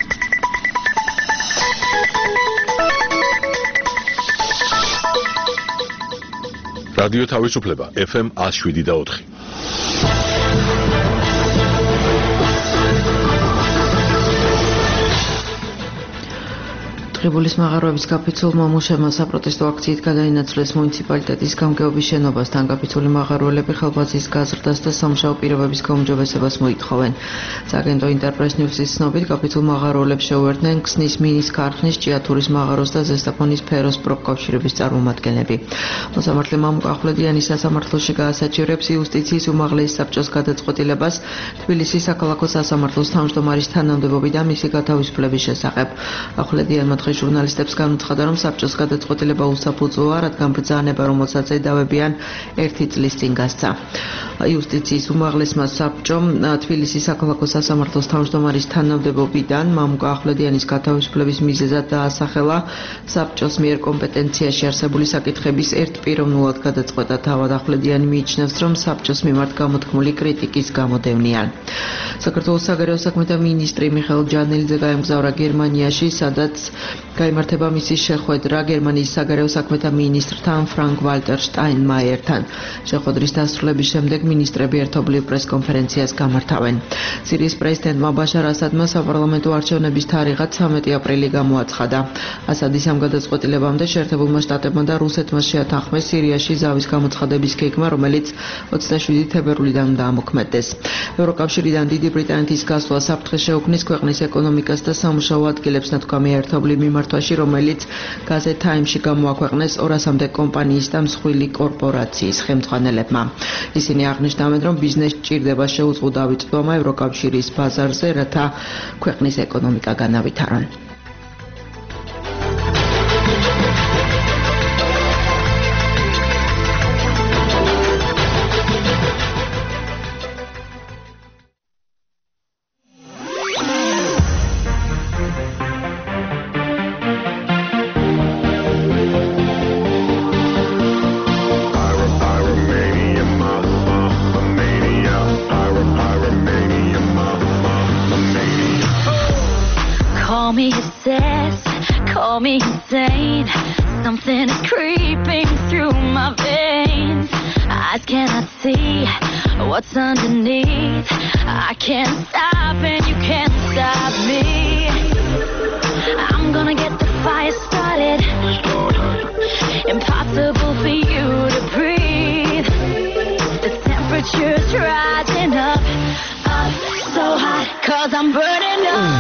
რადიო თავისუფლება FM 107.4. ღებულის მაღაროების გაფიცულმა მუშებმა საპროტესტო აქციით გადაინაცვლეს მუნიციპალიტეტის გამგეობის შენობასთან. გაფიცული მაღაროელები ხელბაძის გაზრდას და სამუშაო პირობების გაუმჯობესებას მოითხოვენ. სააგენტო ინტერპრეს ნიუსის ცნობით, გაფიცულ მაღაროელებს შეუერთდნენ ქსნის მინის ქარხნის, ჭიათურის მაღაროს და ზესტაფონის ფეროს პროფკავშირების წარმომადგენლები. მოსამართლე მამუკა ახვლედიანი სასამართლოში გაასაჩივრებს იუსტიციის უმაღლესი საბჭოს გადაწყვეტილებას თბილისის საქალაქო სასამართლოს თავმჯდომარის თანამდებობით და მისი გათავისუფლების შესახებ. ახვლედიანმა დღეს ჟურნალისტებს განუცხადა, რომ საბჭოს გადაწყვეტილება უსაფუძვოა, რადგან ბრძანება, რომელსაც ედავებიან 1 წლის წინ გასცა. იუსტიციის უმაღლესმა საბჭომ თბილისის საქალაქო სასამართლოს თავმჯდომარის თანამდებობიდან მამუკა ახვლედიანის გათავისუფლების მიზეზად დაასახელა საბჭოს მიერ კომპეტენციაში არსებული საკითხების ერთპიროვნულად გადაწყვეტა. თავად ახვლედიანი მიიჩნევს, რომ საბჭოს მიმართ გამოთქმული კრიტიკის გამოდევნიან. საქართველოს საგარეო საქმეთა მინისტრი მიხეილ ჯანელიძე გაემგზავრა გერმანიაში, სადაც გაიმართება მისი შეხვედრა გერმანიის საგარეო საქმეთა მინისტრთან ფრანკ ვალტერ შტაინმაიერთან. შეხვედრის დასრულების შემდეგ მინისტრები ერთობლივ პრესკონფერენციას გამართავენ. სირიის პრეზიდენტმა ბაშარ ასადმა საპარლამენტო არჩევნების თარიღად 13 აპრილი გამოაცხადა. ასადის ამ გადაწყვეტილებამდე შეერთებულმა შტატებმა და რუსეთმა შეათანხმეს სირიაში ზავის გამოცხადების გეგმა, რომელიც 27 თებერვლიდან დაამოქმედდეს. ევროკავშირიდან დიდი ბრიტანეთის გასვლა საფრთხეს შეუქმნის ქვეყნის ეკონომიკას და სამუშაო ადგილებს ნათქვამი ერთობლივ მიმართვაში, რომელიც გაზეთ Times-ში გამოაქვეყნეს 200-მდე კომპანიის და მსხვილი კორპორაციის ხელმძღვანელებმა. ისინი აღნიშნავენ, რომ ბიზნესს სჭირდება შეუზღუდავი წვდომა ევროკავშირის ბაზარზე, რათა ქვეყნის ეკონომიკა განავითარონ. Something is creeping through my veins. Eyes cannot see what's underneath. I can't stop and you can't stop me. I'm gonna get the fire started. Impossible for you to breathe. The temperature's rising up, up so hot, 'cause I'm burning up.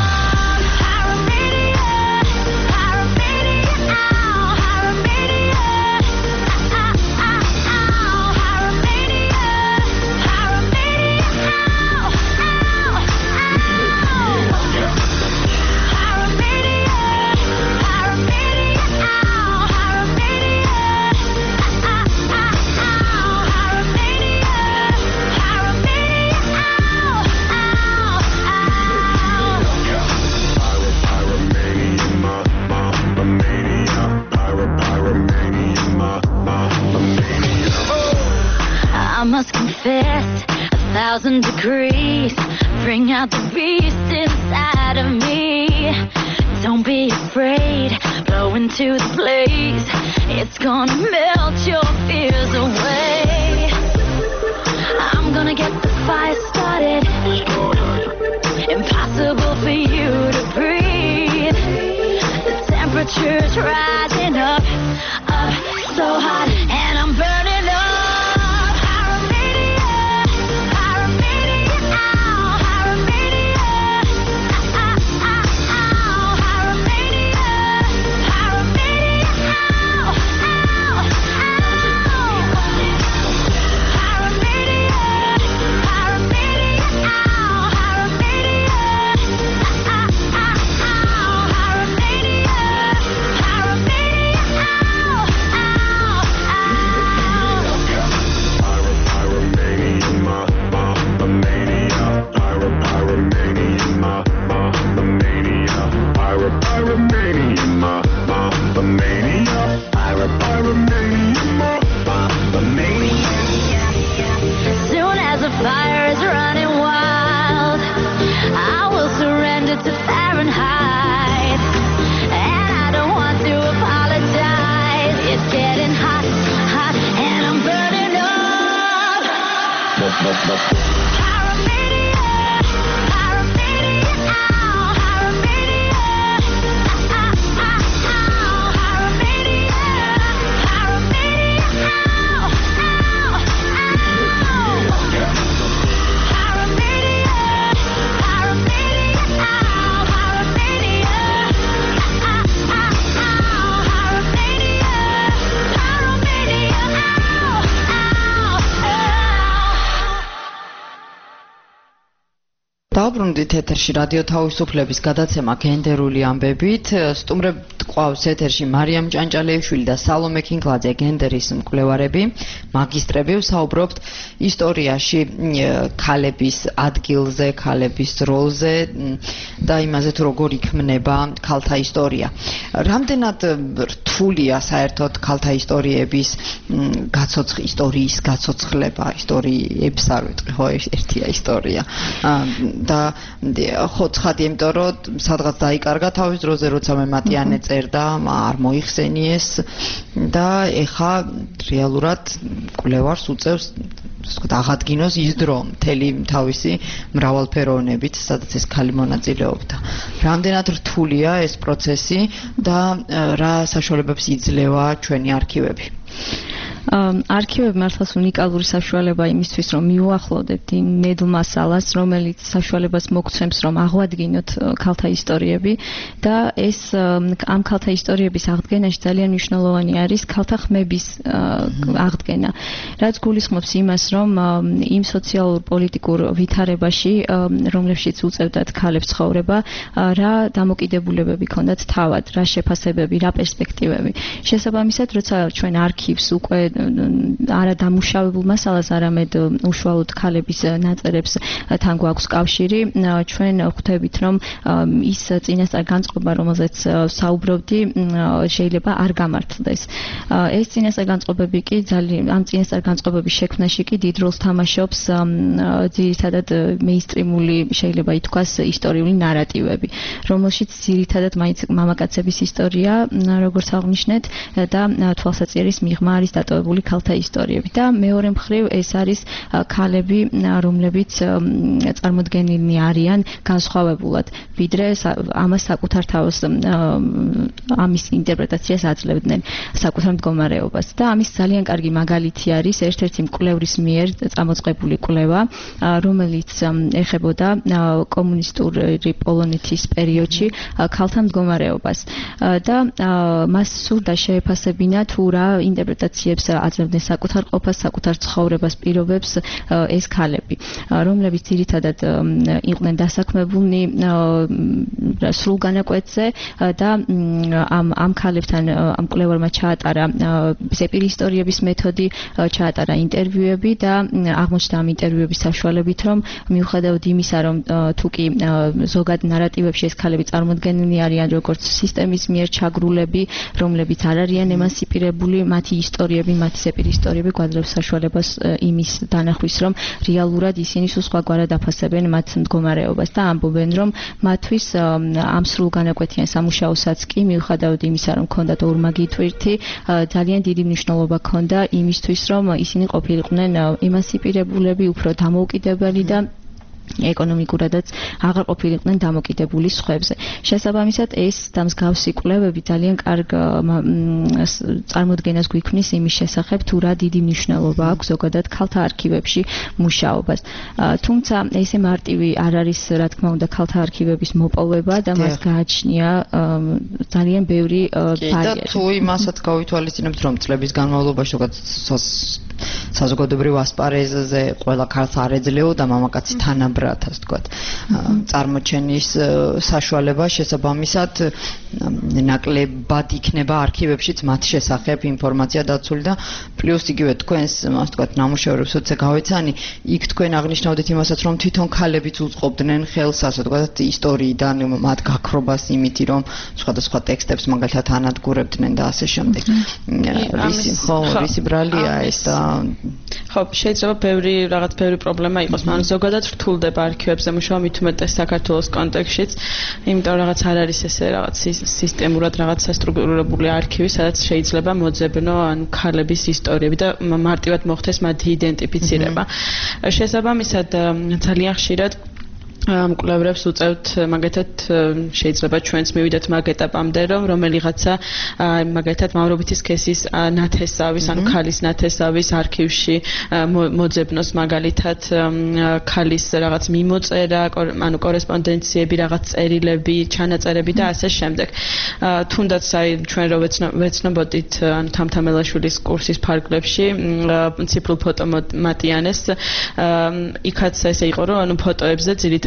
I must confess, 1,000 degrees bring out the beast inside of me. Don't be afraid, blow into the blaze. It's gonna melt your fears away. I'm gonna get the fire started. Impossible for you to breathe. The temperature's rising up, up so hot, and I'm burning up. Soon as the fire is running wild, I will surrender to Fahrenheit. And I don't want to apologize. It's getting hot, hot, and I'm burning up. Pyromania, pyromania, pyromania. დავბრუნდით ეთერში რადიო თავისუფლების გადაცემა გენდერული ამბებით. სტუმრად ყავს ეთერში მარიამ ჭანჭალეიშვილი და სალომე კინკლაძე, გენდერის მკვლევარები, მაგისტრები. ვსაუბრობთ ისტორიაში ქალების ადგილზე, ქალების როლზე და იმაზე თუ როგორ იქმნება ქალთა ისტორია. რამდენად რთულია საერთოდ ქალთა ისტორიების ისტორიის გაცოცხლება, ისტორიებს არ ვიტყვი, ხო, ერთია ისტორია. და ხო ცხადია, იმიტომ რომ სადღაც დაიკარგა თავის დროზე, როცა მე მატიანე წერდა, არ მოიხსენიეს და ეხა რეალურად კვლევარს უწევს აღადგინოს ის დრო მთელი თავისი მრავალფეროვნებით, სადაც ეს ქალი მონაწილეობდა. რამდენად რთულია ეს პროცესი და რა საშუალებებს იძლევა ჩვენი არქივები? არქივები მართლაც უნიკალური საშუალება იმისთვის, რომ მიუახლოვდეთ იმ ნედლ მასალას, რომელიც საშუალებას მოგცემს, რომ აღვადგინოთ ქალთა ისტორიები და ეს ამ ქალთა ისტორიების აღდგენაში ძალიან მნიშვნელოვანი არის ქალთა ხმების აღდგენა, რაც გულისხმობს იმას, რომ იმ სოციალურ პოლიტიკურ ვითარებაში, რომლებშიც უწევდათ ქალებს ცხოვრება, რა დამოკიდებულებები ჰქონდათ თავად, რა შეფასებები, რა პერსპექტივები. შესაბამისად, როცა ჩვენ არქივს უკვე არა დამუშავებულ მასალას, არამედ უშუალოდ ქალების ნაწერებს თან გვაქვს კავშირი, ჩვენ ხვდებით, რომ ის წინასწარ განწყობა, რომელზეც საუბრობდი, შეიძლება არ გამართლდეს. ეს წინასწარ განწყობები კი ამ წინასწარ განწყობების შექმნაში კი დიდ როლს თამაშობს ძირითადად მეინსტრიმული, შეიძლება ითქვას, ისტორიული ნარატივები, რომელშიც ძირითადად მაინც მამაკაცების ისტორია, როგორც აღნიშნეთ, და თვალსაჩინოს მიღმა არის დატოვებული ქალთა ისტორიები და მეორე მხრივ ეს არის ქალები, რომლებიც წარმოდგენილნი არიან განსხვავებულად, ვიდრე ამას საკუთარ თავს ამის ინტერპრეტაციას აძლევდნენ საკუთარ მდგომარეობას და ამის ძალიან კარგი მაგალითი არის ერთ-ერთი მკვლევრის მიერ წამოწყებული კვლევა, რომელიც ეხებოდა კომუნისტური პოლონეთის პერიოდში ქალთა მდგომარეობას და მას სურდა შეეფასებინა თუ რა ინტერპრეტაციებს აძლევდნენ საკუთარ ყოფას, საკუთარ ცხოვრებას, პირობებს ეს ქალები, რომლებიც ძირითადად იყვნენ დასაქმებულნი სრულ განაკვეთზე და ამ ქალებთან ამ კვლევარმა ჩაატარა ზეპირი ისტორიების მეთოდი, ჩაატარა ინტერვიუები და აღმოჩნდა ამ ინტერვიუების საშუალებით, რომ მიუხედავად იმისა, რომ თუ კი ზოგად ნარატივებში ეს ქალები წარმოდგენილნი არიან როგორც სისტემის მიერ ჩაგრულები, რომლებიც არ არიან ემანციპირებული, მათი ისტორიები, მათი ზეპირი ისტორიები გვაძლევს საშუალებას იმის დანახვის, რომ რეალურად ისინი სულ სხვაგვარად აფასებენ მათ მდგომარეობას და ამბობენ, რომ მათთვის ამ სრულ განაკვეთიან სამუშაოსაც კი მიუხედავად იმისა, რომ ჰქონდათ ორმაგი თვირთი, ძალიან დიდი მნიშვნელობა ჰქონდა იმისთვის, რომ ისინი ყოფილიყვნენ ემანციპირებულები, უფრო დამოუკიდებელი და ეკონომიკურადაც აღარ ყოფილიყვნენ დამოკიდებული სხვებზე. შესაბამისად, ეს და მსგავსი კვლევები ძალიან კარგ წარმოდგენას გვიქმნის იმის შესახებ, თუ რა დიდი მნიშვნელობა აქვს ზოგადად ქალთა არქივებში მუშაობას. თუმცა ესე მარტივი არ არის, რა თქმა უნდა, ქალთა არქივების მოპოვება და მას გააჩნია ძალიან ბევრი ბარიერი. და თუ იმასაც გავითვალისწინებთ, რომ წლების განმავლობაში საზოგადოებრივ ასპარეზზე ყველა ქალს არ ეძლეოდა მამაკაცი თანაბრად, ასე ვთქვათ, წარმოჩენის საშუალება, შესაბამისად ნაკლებად იქნება არქივებშიც მათ შესახებ ინფორმაცია დაცული და პლუს იგივე თქვენს, ასე ვთქვათ, ნამუშევრებს როცა გავეცანი, იქ თქვენ აღნიშნავდით იმასაც, რომ თვითონ ქალებიც უწყობდნენ ხელს, ასე ვთქვათ, ისტორიიდან მათ გაქრობას იმითი, რომ სხვადასხვა ტექსტებს მაგალითად ანადგურებდნენ და ასე შემდეგ. რისი ბრალია ეს და ხო, შეიძლება ბევრი პრობლემა იყოს, მაგრამ ზოგადად რთულდება არქივებზე მუშაობა, მით უმეტეს საქართველოს კონტექსტშიც, იმიტომ რაღაც არ არის ესე რაღაც სისტემურად რაღაც სასტრუქტურირებული არქივი, სადაც შეიძლება მოძებნო ან ქალების ისტორიები და მარტივად მოხდეს მათი იდენტიფიცირება. შესაბამისად, ძალიან ხშირად მკვლევრებს უწევთ მაგათად შეიძლება ჩვენც მივიდეთ მაგ ეტაპამდე, რომ რომელიღაცა მაგათად მამრობითი სქესის ნათესავის, ანუ ქალის ნათესავის არქივში მოძებნოს მაგალითად ქალის რაღაც მიმოწერა, ანუ კორესპონდენციები, რაღაც წერილები, ჩანაწერები და ასე შემდეგ. თუნდაც ჩვენ რო ვეცნობოდით ანუ თამთამელაშვილის კურსის ფარგლებში ციფრულ ფოტომატიანეს, იქაც ესე იყო, რომ ანუ ფოტოებზე ძირითადად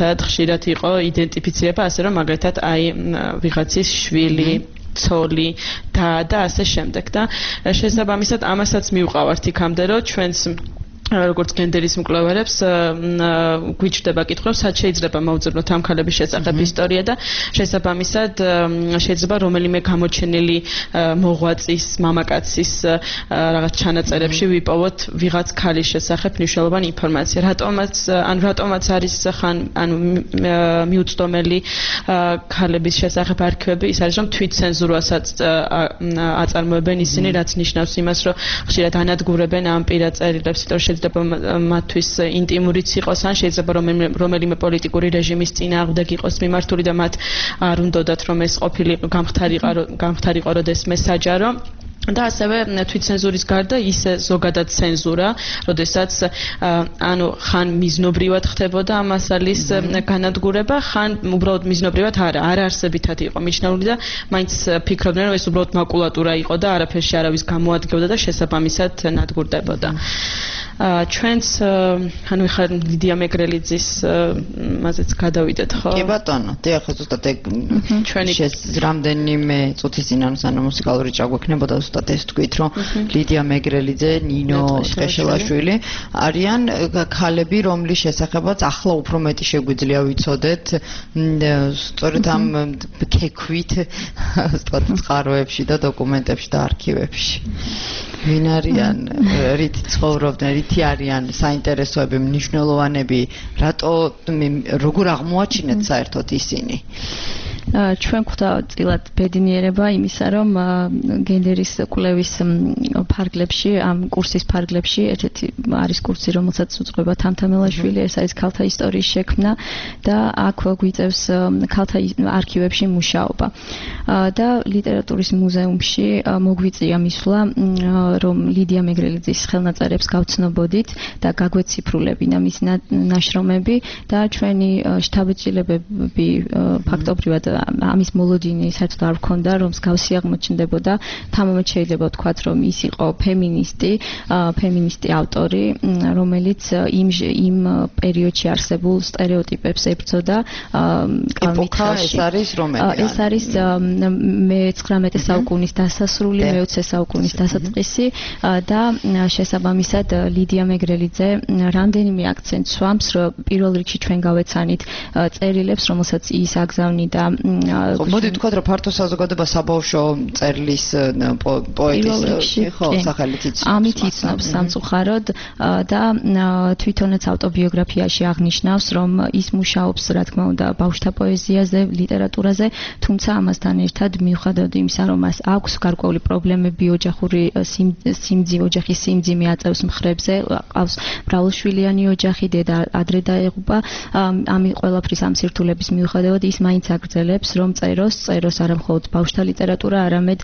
ძირითადად ხშირად იყო იდენტიფიცირება, ასე რომ მაგალითად აი ვიღაცის შვილი ცოლი და ასე შემდეგ და შესაბამისად ამასაც მივყავართ იქამდე რომ ჩვენს როგორც გენდერის მკვლევარებს გვიჩნდება კითხვა, სად შეიძლება მოვძებნოთ ამ ქალების შესახებ ისტორია და შესაბამისად შეიძლება რომელიმე გამოჩენილი მოღვაწის, მამაკაცის რაღაც ჩანაწერებში ვიპოვოთ ვიღაც ქალის შესახებ მნიშვნელოვანი ინფორმაცია. რატომაც არის ხან მიუწვდომელი ქალების შესახებ არქივები, ის არის რომ თვითცენზურასაც აწარმოებენ ისინი, რაც ნიშნავს იმას, რომ ხშირად ანადგურებენ ამ პირად წერილებს, შეიძლება მათთვის ინტიმურიც იყოს, ან შეიძლება რომელიმე პოლიტიკური რეჟიმის წინააღმდეგ იყოს მიმართული და მათ არ უნდათ რომ ეს ყოფილიყო გამხდარიყო როდესმე საჯარო. და ასევე თვითცენზურის გარდა ისე ზოგადად ცენზურა, როდესაც ანუ ხან მიზნობრივად ხდებოდა ამ მასალის განადგურება, ხან უბრალოდ მიზნობრივად არ არსებითად იყო მიჩნეული და მაინც ფიქრობდნენ რომ ეს უბრალოდ მაკულატურა იყო და არაფერში არავის გამოადგებოდა და შესაბამისად ნადგურდებოდა. ჩვენც ანუ ხარ ლიდია მეგრელიძის მაზეც გადავიდეთ ხო? კი ბატონო, დიახ, ზუსტად ეგ ჩვენი რამდენიმე წუთის წინ ანუ სანამ მუსიკალური ჭაგვექნებოდა ზუსტად ეს თქვით რომ ლიდია მეგრელიძე, ნინო ტყეშელაშვილი არიან ქალები, რომლის შესახებაც ახლა უფრო მეტი შეგვიძლია ვიცოდეთ სწორედ ამ ქექვით ზუსტად წყაროებში და დოკუმენტებში და არქივებში. ვინ არიან, რით ცხოვრობდნენ, რითი არიან საინტერესოები, მნიშვნელოვანები, როგორ აღმოაჩინეთ საერთოდ ისინი? ჩვენ გვხვდა წილად ბედნიერება იმისა, რომ გენდერის კვლევის ფარგლებში, ამ კურსის ფარგლებში ერთ-ერთი არის კურსი, რომელსაც უძღვება თამთამელაშვილი, ეს არის ქალთა ისტორიის შექმნა და აქ გვიწევს ქალთა არქივებში მუშაობა. და ლიტერატურის მუზეუმში მოგვიწია მისვლა, რომ ლიდია მეგრელიძის ხელნაწერებს გავცნობოდით და გაგვეციფრულებინა მის ნაშრომები და ჩვენი შთაბეჭდილებები ფაქტობრივად ამის მოლოდინი საერთოდ არ ვქონდა, რომ მსგავსი აღმოჩნდებოდა. თამამად შეიძლება ვთქვათ, რომ ის იყო ფემინისტი ავტორი, რომელიც იმ პერიოდში არსებულ სტერეოტიპებს ებრძოდა. ეს არის რომელი? ეს არის მე-19 საუკუნის დასასრული, მე-20 საუკუნის დასაწყისი და შესაბამისად ლიდია მეგრელიძე რამდენიმე აქცენტს სვამს, რომ პირველ რიგში ჩვენ გავეცანით წერილებს, რომელსაც ის აგზავნიდა. მოდი ვთქვათ, რომ ფართო საზოგადოება საბავშვო წერლის პოეტის სახელით იცნობს. ამით იცნობს სამწუხაროდ და თვითონაც ავტობიოგრაფიაში აღნიშნავს, რომ ის მუშაობს, რა თქმა უნდა, ბავშვთა პოეზიაზე, ლიტერატურაზე, თუმცა ამასთან ერთად მიუხედავად იმისა, რომ მას აქვს გარკვეული პრობლემები ოჯახის სიმძიმე აწევს მხრებზე, ყავს მრავალშვილიანი ოჯახი, დედა ადრე დაეღუპა, ამ ყველაფრის ამ სირთულების მიუხედავად ის მაინც აგრძელებს, რომ წეროს არა მხოლოდ ბავშვთა ლიტერატურა,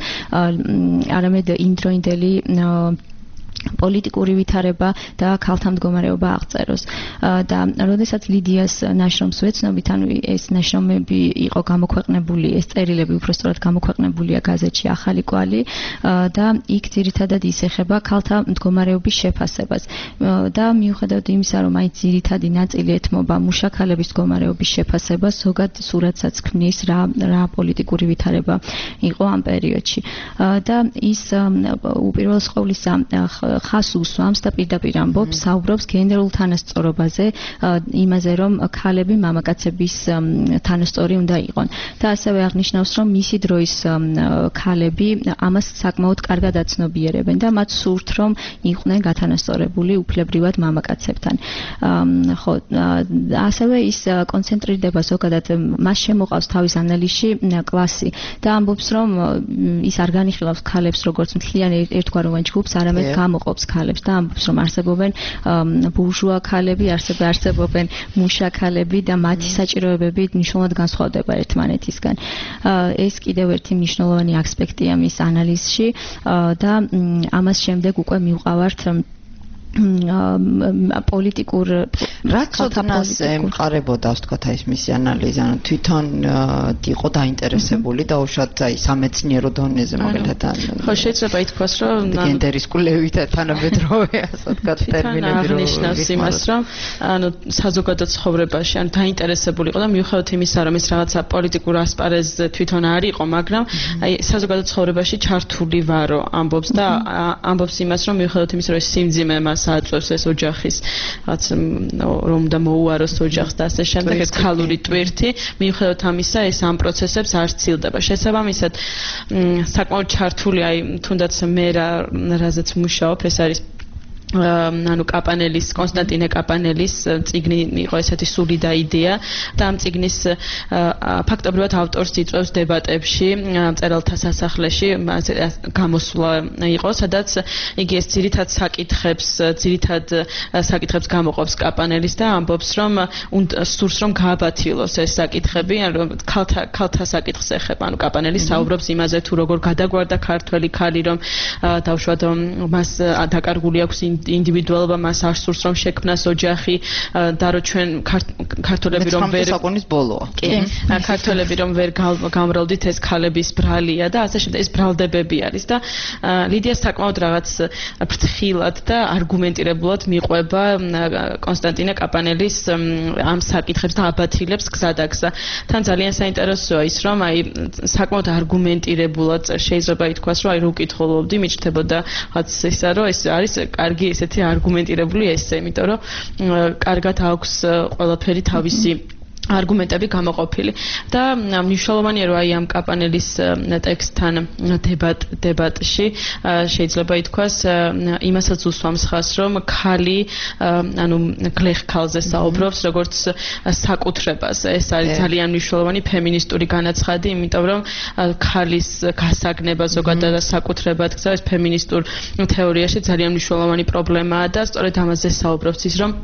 არამედ იმდროინდელი პოლიტიკური ვითარება და ქალთა მდგომარეობა აღწეროს. და როდესაც ლიდიას ნაშრომს ვეცნობით, ანუ ეს ნაშრომები იყო გამოქვეყნებული, ეს წერილები უბრალოდ გამოქვეყნებულია გაზეთში ახალი კვალი და იქ ძირითადად ისეხება ქალთა მდგომარეობის შეფასებას. და მიუხედავად იმისა, რომ აი ძირითადი ნაწილი ეთმობა მუშაქალების მდგომარეობის შეფასებას, ზოგად სურათსაც ქმნის რა პოლიტიკური ვითარება იყო ამ პერიოდში. და ის უპირველეს ყოვლისა ხას უსვამს და პირდაპირ ამბობს, საუბრობს გენდერულ თანასწორობაზე, იმაზე, რომ ქალები მამაკაცების თანასწორი უნდა იყონ. და ასევე აღნიშნავს, რომ მისი დროის ქალები ამას საკმაოდ კარგად აცნობიერებენ და მათ სურთ, რომ იყვნენ გათანასწორებული უფლებრივად მამაკაცებთან. ხო, ასევე ის კონცენტრირდება ზოგადად, მას შემოყავს თავის ანალიზში კლასი და ამბობს, რომ ის არ განიხილავს ქალებს როგორც მთლიან ერთგვაროვან ჯგუფს, არამედ გამოყოფს ქალებს და ამბობს, რომ არსებობენ ბურჟუა ქალები, არსებობენ მუშა ქალები და მათი საჭიროებები მნიშვნელოვნად განსხვავდება ერთმანეთისგან. ეს კიდევ ერთი მნიშვნელოვანი ასპექტია მის ანალიზში და ამას შემდეგ უკვე მივყავართ პოლიტიკურ რაც ოდნავ ემყარებოდა, ასე ვთქვათ, ის მისი ანალიზი, ანუ თვითონ იყო დაინტერესებული და უშუალოდ აი სამეცნიერო დონეზე მაგალითად ხო შეიძლება ითქვას, რომ გენდერის კვლევით და თანამედროვე, ასე ვთქვათ, ტერმინები აღნიშნავს იმას, რომ ანუ საზოგადო ცხოვრებაში ანუ დაინტერესებული იყო და მიუხედავად იმისა, რომ ის რაღაცა პოლიტიკურ ასპარეზზე თვითონ არ იყო, მაგრამ აი საზოგადო ცხოვრებაში ჩართული ვარო ამბობს და ამბობს იმას, რომ მიუხედავად იმისა, რომ სიმძიმე მას აწევს ეს ოჯახის რაც რომ და მოუაროს ოჯახს და ასე შემდეგ ეს ქალური ტვირთი მიუხედავად ამისა ეს ამ პროცესებს არ ცილდება შესაბამისად საკმაოდ ჩართული აი თუნდაც მე რაზეც მუშაობ ეს არის ანუ კაპანელის კონსტანტინე კაპანელის წიგნი იყო ესეთი სული და იდეა და ამ წიგნის ფაქტობრივად ავტორს იწვევს დებატებში მწერალთა სასახლეში გამოსვლა იყო სადაც იგი ეს ძირითად საკითხებს გამოყოფს კაპანელის და ამბობს რომ სურს რომ გააბათილოს ეს საკითხები ანუ ქალთა საკითხს ეხება ანუ კაპანელი საუბრობს იმაზე თუ როგორ გადაგვარდა ქართველი ქალი რომ დავშვათ მას დაკარგული აქვს ინდივიდუალობა მას არ სურს რომ შექმნას ოჯახი და რომ ჩვენ ქართველები რომ ვერ საკონის ბოლოა კი ქართველები რომ ვერ გამრავლდით ეს ქალების ბრალია და ასე შემდეგ ეს ბრალდებები არის და ლიდია საკმაოდ რაღაც ფრთხილად და არგუმენტირებულად მიყვება კონსტანტინე კაპანელის ამ საკითხებს და აბათილებს გზადაგზა თან ძალიან საინტერესოა ის რომ აი საკმაოდ არგუმენტირებულად შეიძლება ითქვას რომ აი რო ვკითხულობდი მიჩნდებოდა რაც ისა რომ ეს არის კარგი ესეთი არგუმენტირებული ესე, იმიტომ რომ კარგად აქვს ყველაფერი თავისი არგუმენტები გამოყოფილი და მნიშვნელოვანია რომ აი ამ კაპანელის ტექსტთან დებატში შეიძლება ითქვას იმასაც უსვამს ხაზს რომ ქალი ანუ გლეხ ქალზე საუბრობს როგორც საკუთრებას ეს არის ძალიან მნიშვნელოვანი ფემინისტური განაცხადი იმიტომ რომ ქალის გასაგნება ზოგადად და საკუთრებად გზა ეს ფემინისტურ თეორიაში ძალიან მნიშვნელოვანი პრობლემაა და სწორედ ამაზე საუბრობს ის რომ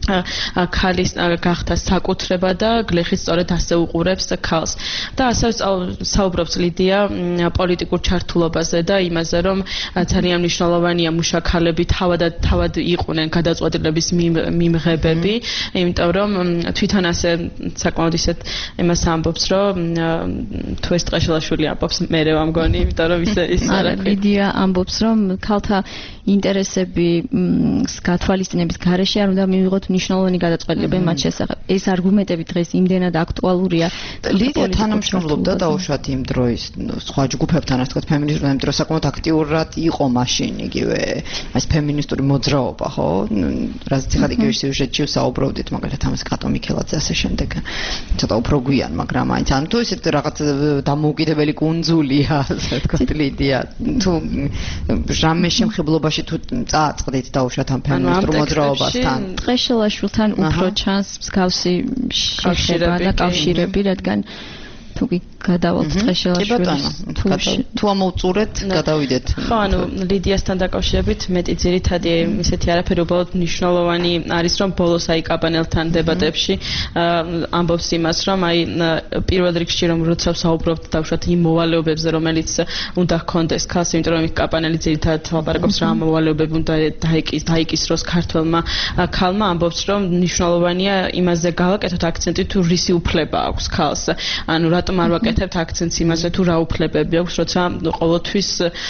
ქალის გახდა საკუთრება და გლეხი სწორედ ასე უყურებს ქალს და ასე საუბრობს ლიდია პოლიტიკურ ჩართულობაზე და იმაზე რომ ძალიან მნიშვნელოვანია მუშაქალები თავად იყვნენ გადაწყვეტილების მიმღებები იმიტომ რომ თვითონ ასე საკმაოდ ისეთ იმას ამბობს რომ თუ ეს ტყეშელაშვილი ამბობს მერე ვამგონი იმიტომ რომ ის არა ლიდია ამბობს რომ ქალთა ინტერესები გათვალისწინების გარეშე არ უნდა მივიღოთ მნიშვნელოვანი გადაწყვეტილებები მათ შესახებ. ეს არგუმენტები დღეს იმდენად აქტუალურია. ლიდია თანამშრომლობდა დაუშვათ იმ დროის სხვა ჯგუფებთან, ასე ვთქვათ, ფემინიზმთან, იმიტომ რომ საკმაოდ აქტიურად იყო მაშინ იგივე ეს ფემინისტური მოძრაობა, ხო? რაც ეხლა იგივე სიუჟეტში ვსაუბრობდით, მაგალითად ამას კატო მიქელაძე ასე შემდეგ. ცოტა უფრო გვიან, მაგრამ მაინც ან თუ ესეთ რაღაც დამოუკიდებელი კუნძულია, ასე ვთქვათ, ლიდია, თუ რამე შემხებლობაში თუ წააწყდით დაუშვათ ამ ფემინისტურ მოძრაობასთან. ტყეშელაშვილთან უფრო ჩანს მსგავსი შეხება და კავშირები, რადგან თუ გადავალთ ტყეშელაშვილის თუ ამოვწურეთ, გადავიდეთ. ხო, ანუ ლიდიასთან დაკავშირებით მეტი ძირითადი ისეთი არაფერი უბრალოდ მნიშვნელოვანი არის, რომ ბოლოს აი კაპანელთან დებატებში ამბობს იმას, რომ აი პირველ რიგში რომ როცა ვსაუბრობთ დავუშვათ იმ მოვალეობებზე, რომელიც უნდა ჰქონდეს ქალს, იმიტომ რომ კაპანელი ძირითადად ლაპარაკობს რა მოვალეობები უნდა დაიკისროს ქართველმა ქალმა, ამბობს რომ მნიშვნელოვანია იმაზე გავაკეთოთ აქცენტი თუ რისი უფლება აქვს ქალს. ანუ რატომ არ ვაკეთებთ აქცენტს იმაზე თუ რა უფლებები აქვს, როცა ყოველთვის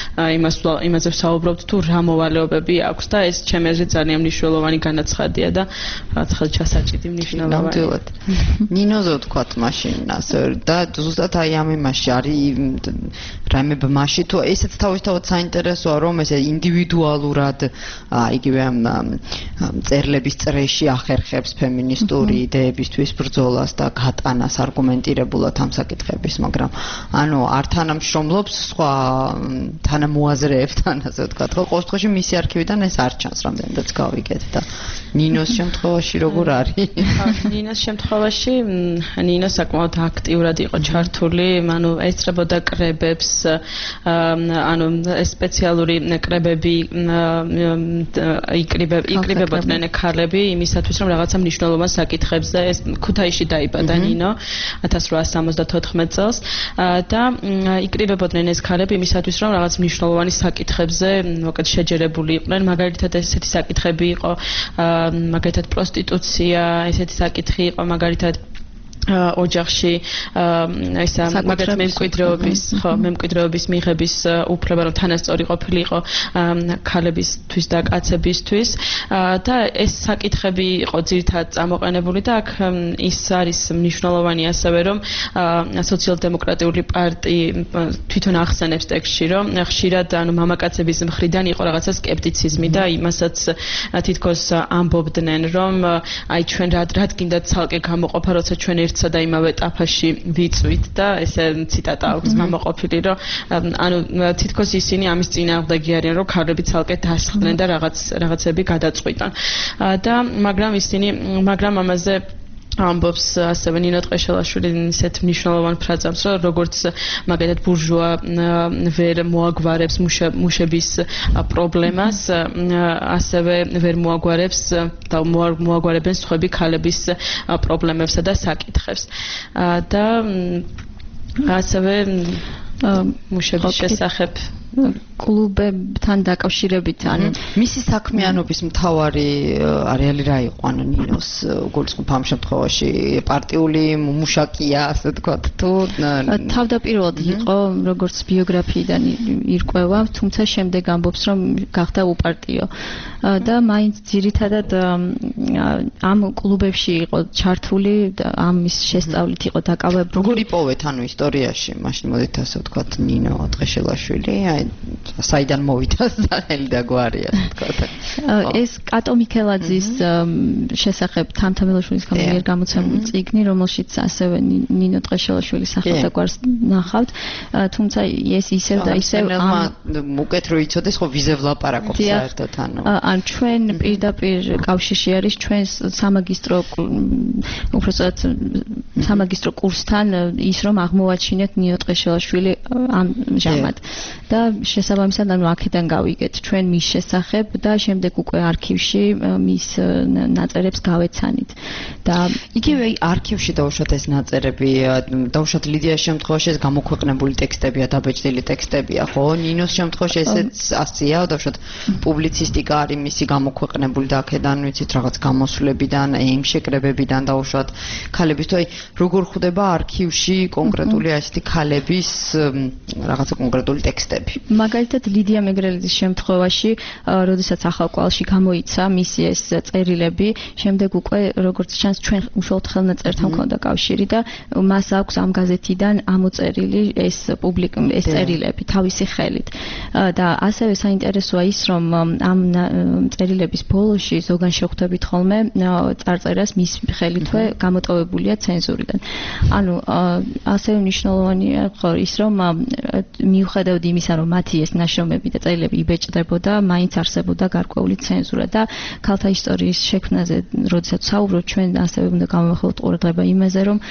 იმაზე ვსაუბრობთ თუ რა მოვალეობები აქვს და ეს ჩემი აზრით ძალიან მნიშვნელოვანი განაცხადია და რაც ხელ ჩასაჭიდი მნიშვნელოვანია. ნამდვილად. ნინოზე ვთქვათ მაშინ ასე და ზუსტად აი ამ იმაში არის რაიმე ბმაში თუ ესეც თავისთავად საინტერესოა რომ ესე ინდივიდუალურად იგივე ამ წერლების წრეში ახერხებს ფემინისტური იდეებისთვის ბრძოლას და გატანას არგუმენტირებულად ამ საკითხების, მაგრამ ანუ არ თანამშრომლობს სხვა თანამოაზრეებთან, ასე ვთქვათ, ხო, ყოველ შემთხვევაში მისი არქივიდან ეს არ ჩანს, რამდენადაც გავიგეთ და ნინოს შემთხვევაში როგორ არის? ნინოს შემთხვევაში ნინო საკმაოდ აქტიურად იყო ჩართული, ანუ ეწრებოდა კრებებს, ანუ სპეციალური კრებები იკრიბებოდნენ ქალები იმისათვის, რომ რაღაცა მნიშვნელოვან საკითხებზე ეს ქუთაისში დაიბადა ნინო 1870 2014 წელს და იკრიბებოდნენ ეს ქალები იმისათვის რომ რაღაც მნიშვნელოვანი საკითხებზე მოკლედ შეჯერებული იყვნენ მაგალითად ესეთი საკითხები იყო მაგალითად პროსტიტუცია ესეთი საკითხი იყო მაგალითად ოჯახში ისა მაგათ მემკვიდრეობის მიღების უფლება რომ თანასწორი ყოფილიყო ქალებისთვის და კაცებისთვის და ეს საკითხები იყო ძირითადად წამოყენებული და აქ ის არის მნიშვნელოვანი ასევე რომ სოციალ-დემოკრატიული პარტია თვითონ ახსენებს ტექსტში რომ ხშირად ანუ მამაკაცების მხრიდან იყო რაღაცა სკეპტიციზმი და იმასაც თითქოს ამბობდნენ რომ აი ჩვენ რა გინდა ცალკე გამოყოფა როცა ჩვენ ერთსა და იმავე ტაფაში ვიწვით და ესე ციტატა აქვს გამოყოფილი რომ ანუ თითქოს ისინი ამის წინააღმდეგი არიან რომ ქალები ცალკე დასხდნენ და რაღაცები გადაწყვიტონ და მაგრამ ამაზე ამბობს ასევე ნინო ტყეშელაშვილი ისეთ მნიშვნელოვან ფრაზას რომ როგორც მაგალითად ბურჟუა ვერ მოაგვარებს მუშების პრობლემას ასევე ვერ მოაგვარებს და მოაგვარებენ სხვები ქალების პრობლემებსა და საკითხებს და ასევე მუშების შესახებ კლუბებთან დაკავშირებით ან მისი საქმიანობის მთავარი არეალი რა იყო ანუ ნინოს გულისხმობ ამ შემთხვევაში პარტიული მუშაკია ასე თქვათ თუ თავდაპირველად იყო როგორც ბიოგრაფიიდან ირკვევა თუმცა შემდეგ ამბობს რომ გახდა უპარტიო და მაინც ძირითადად ამ კლუბებში იყო ჩართული და ამის შესწავლით იყო დაკავებული როგორ იპოვეთ ანუ ისტორიაში მაშინ მოდით ასე ვთქვათ ნინო ტყეშელაშვილი საიდან მოვიდა სახელი და გვარი ასე ვთქვათ ეს კატო მიქელაძის შესახებ თამთამელაშვილის გამიერ გამოცემული წიგნი რომელშიც ასევე ნინო ტყეშელაშვილის სახელს და გვარს ნახავთ თუმცა ეს ისევ და ისევ უკეთ რო იცოდეს ხო ვიზე ვლაპარაკობთ საერთოდ ან ჩვენ პირდაპირ კავშირში არის ჩვენ სამაგისტრო უბრალოდ სამაგისტრო კურსთან ის რომ აღმოვაჩინეთ ნინო ტყეშელაშვილი ამ ჟამად და შესაბამისად ანუ აქედან გავიგეთ ჩვენ მის შესახებ და შემდეგ უკვე არქივში მის ნაწერებს გავეცანით და იგივე არქივში დავუშვათ ეს ნაწერები დავუშვათ ლიდიას შემთხვევაში ეს გამოქვეყნებული ტექსტებია დაბეჭდილი ტექსტებია ხო ნინოს შემთხვევაში ესეც ასეა დავუშვათ პუბლიცისტიკა არის მისი გამოქვეყნებული და აქედან ვიცით რაღაც გამოსვლებიდან იმ შეკრებებიდან დავუშვათ ქალების თუ აი როგორ ხვდება არქივში კონკრეტული ასეთი ქალების რაღაცა კონკრეტული ტექსტები მაგალითად ლიდია მეგრელიძის შემთხვევაში, როდესაც ახალ კვალში გამოიცა მისი ეს წერილები, შემდეგ უკვე როგორც ჩანს ჩვენ უშუალოდ ხელნაწერთან მქონდა კავშირი და მას აქვს ამ გაზეთიდან ამოწერილი ეს წერილები თავისი ხელით. და ასევე საინტერესოა ის, რომ ამ წერილების ბოლოში ზოგან შეხვდებით ხოლმე წარწერას მის ხელითვე გამოტოვებულია ცენზურიდან. ანუ ასევე მნიშვნელოვანია ის, რომ მიუხედავად იმისა, რომ მათი ეს ნაშრომები და წერილები იბეჭდებოდა, მაინც არსებობდა გარკვეული ცენზურა და ქალთა ისტორიის შექმნაზე, როდესაც საუბრობთ, ჩვენ ასევე უნდა გამოვახელოთ ყურადღება იმაზე, რომ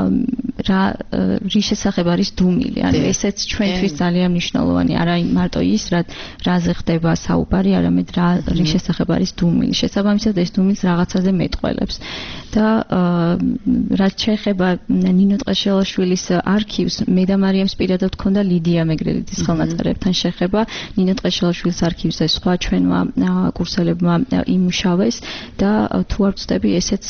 რის შესახებ არის დუმილი. ანუ ესეც ჩვენთვის ძალიან მნიშვნელოვანი, არა მარტო ის, რაზე ხდება საუბარი, არამედ რის შესახებ არის დუმილი. შესაბამისად, ეს დუმილს რაღაცაზე მეტყველებს. და რაც შეეხება ნინო ტყეშელაშვილის არქივს, მე და მარიამს პირადად ჰქონდა ლიდია მეგრელიძის ხელნაწერებთან შეხება. ნინო ტყეშელაშვილის არქივზე სხვა ჩვენმა კურსელებმა იმუშავეს და თუ არ ვწდები, ესეც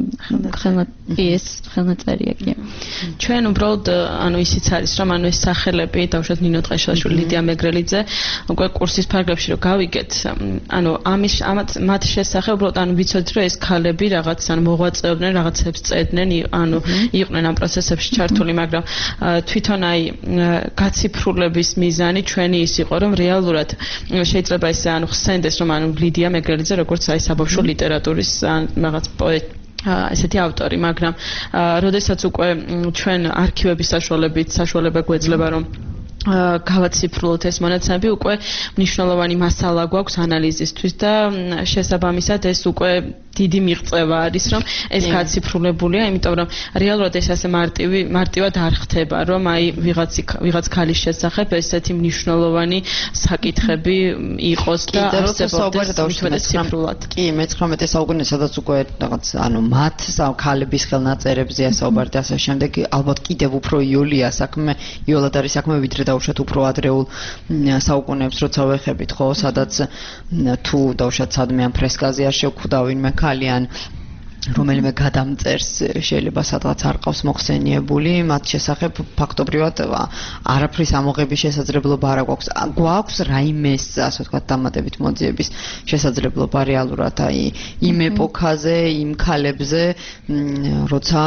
ხელნაწერია კი. ჩვენ უბრალოდ ანუ ისიც არის, რომ ანუ ეს სახელები დავუშვათ ნინო ტყეშელაშვილი, ლიდია მეგრელიძე, უკვე კურსის ფარგლებში რომ გავიგეთ, ანუ მათ შესახებ უბრალოდ ანუ ვიცოდით, რომ ეს ქალები რაღაც ანუ მოღვაწეობდნენ, რაღაცებს წერდნენ, ანუ იყვნენ ამ პროცესებში ჩართული, მაგრამ თვითონ აი გაციფრულების მიზანი ჩვენი ის იყო, რომ რეალურად შეიძლება ესე ანუ ხსენდეს, რომ ანუ ლიდია მეგრელიძე როგორც აი საბავშვო ლიტერატურის რაღაც პოეტი ესეთი ავტორი, მაგრამ როდესაც უკვე ჩვენ არქივების საშუალება გვეძლება, რომ გავაციფრულოთ ეს მონაცემები, უკვე მნიშვნელოვანი მასალა გვაქვს ანალიზისთვის და შესაბამისად ეს უკვე დიდი მიღწევა არის, რომ ეს გაციფრულებულია, იმიტომ რომ რეალურად ეს ასე მარტივად არ ხდება, რომ აი ვიღაც ქალის შესახებ ესეთი მნიშვნელოვანი საკითხები იყოს და არსებობდეს ციფრულად. კი, მე-19 საუკუნე სადაც უკვე რაღაც მათ ქალების ხელნაწერებზეა საუბარი და ასე შემდეგ, ალბათ კიდევ უფრო იოლია საქმე, იოლად არის საქმე ვიდრე დაუშვათ უფრო ადრეულ საუკუნეებს როცა ვეხებით, ხო, სადაც თუ დაუშვათ სადმე ამ ფრესკაზე არ შევხვდა ვინმე ქალიან რომელიმე გადამწერს შეიძლება სადღაც არ ყავს მოხსენიებული, მათ შესახებ ფაქტობრივად არაფრის ამოღების შესაძლებლობა არ გვაქვს. გვაქვს რაიმეს, ასე ვთქვათ, დამატებით მოძიების შესაძლებლობა რეალურად აი იმ ეპოქაზე, იმ ქალებზე, როცა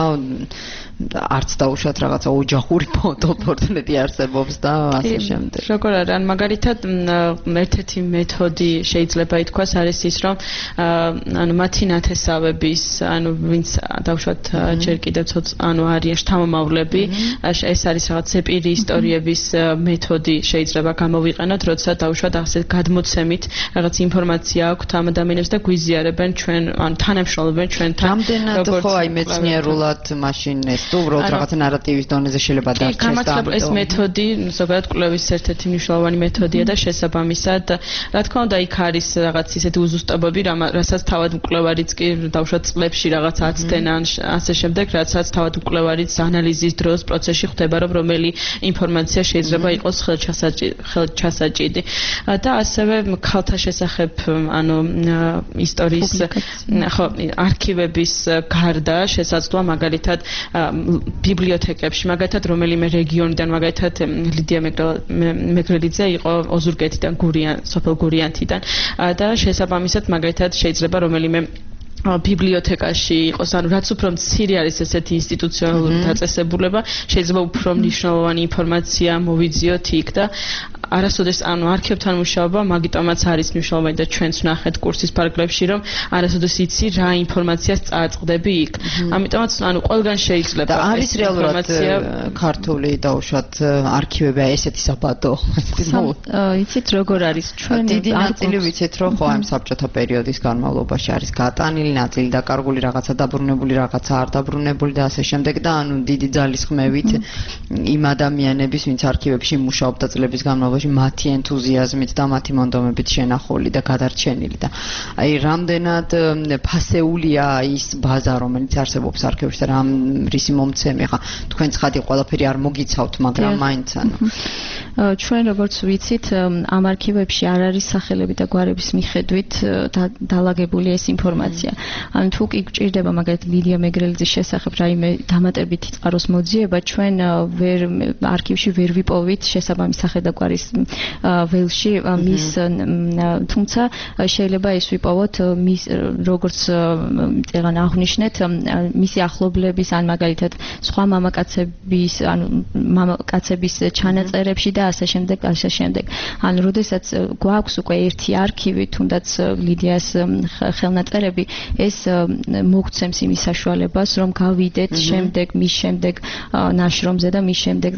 არც დაუშვათ რაღაცა ოჯახური ფოტოპორტრეტი არსებობს და ასე შემდეგ. როგორ არა, მაგალითად ერთ-ერთი მეთოდი შეიძლება ითქვას არის ის, რომ ანუ მათი ნათესავების ვინც დავუშვათ ჯერ კიდევ არიან შთამომავლები, ეს არის რაღაც ზეპირი ისტორიების მეთოდი შეიძლება გამოვიყენოთ, როცა დავუშვათ ასე გადმოცემით რაღაც ინფორმაცია აქვს ამ ადამიანებს და გვიზიარებენ ჩვენ, ან თანამშრომლობენ ჩვენთან. რამდენად ხო აი მეცნიერულად მაშინ ეს თუ უბრალოდ რაღაცა ნარატივის დონეზე შეიძლება დარჩეს და ეს მეთოდი ზოგადად კვლევის ერთ-ერთი მნიშვნელოვანი მეთოდია და შესაბამისად რა თქმა უნდა იქ არის რაღაც ისეთი უზუსტობები, რასაც თავად მკვლევარიც კი დავუშვათ წლებში რაღაც აცდენ ან ასე შემდეგ, რასაც თავად მკვლევარიც ანალიზის დროს პროცესში ხვდება, რომ რომელი ინფორმაცია შეიძლება იყოს ხელჩასაჭიდი. და ასევე ქალთა შესახებ ანუ ისტორიის ხო არქივების გარდა შესაძლოა მაგალითად ბიბლიოთეკებში, მაგალითად რომელიმე რეგიონიდან, მაგალითად ლიდია მეგრელიძე იყო ოზურგეთიდან, სოფელ გურიანთიდან და შესაბამისად მაგალითად შეიძლება რომელიმე ბიბლიოთეკაში იყოს, ანუ რაც უფრო მცირე არის ესეთი ინსტიტუციონალური დაწესებულება, შეიძლება უფრო მნიშვნელოვანი ინფორმაცია მოვიძიოთ იქ და არასოდეს ანუ არქივთან მუშაობა მაგიტომაც არის მნიშვნელოვანი და ჩვენც ვნახეთ კურსის პარაგრაფში, რომ არასოდეს იცი რა ინფორმაციას წააწყდები იქ. ამიტომაც ანუ ყველგან შეიძლება და არის რეალურად ქართული დაუშვათ არქივები ესეთი საბადო. იცით როგორ არის ჩვენ დიდი ნაწილი ვიცით რომ ხო ამ საბჭოთა პერიოდის განმავლობაში არის გატანილი ნაწილი დაკარგული რაღაცა დაბრუნებული რაღაცა არ დაბრუნებული და ასე შემდეგ და ანუ დიდი ძალის ხმევით იმ ადამიანების ვინც არქივებში მუშაობდა წლების განმავლობაში მათი ენთუზიაზმით და მათი მონდომებით შენახული და გადარჩენილი და აი რამდენად ფასეულია ის ბაზა რომელიც არსებობს არქივებში და რა რისი მომცემი ხა თქვენ ცხადი ყველაფერი არ მოგიცავთ მაგრამ მაინც ანუ ჩვენ როგორც ვიცით ამ არქივებში არ არის სახელები და გვარების მიხედვით დალაგებული ეს ინფორმაცია. ანუ თუ კი გჭირდება მაგალითად ლიდია მეგრელიძის შესახებ რაიმე დამატებითი წყაროს მოძიება, ჩვენ არქივში ვერ ვიპოვით შესაბამის სახე და გვარის ველში მის თუმცა შეიძლება ეს ვიპოვოთ მის როგორც წეგან აღნიშნეთ მისი ახლობლების ან მაგალითად სხვა მამაკაცების ანუ მამაკაცების ჩანაწერებში და ასე შემდეგ. ანუ როდესაც გვაქვს უკვე ერთი არქივი, თუნდაც ლიდიას ხელნაწერები, ეს მოგცემს იმის საშუალებას, რომ გავიდეთ მის შემდეგ ნაშრომზე და მის შემდეგ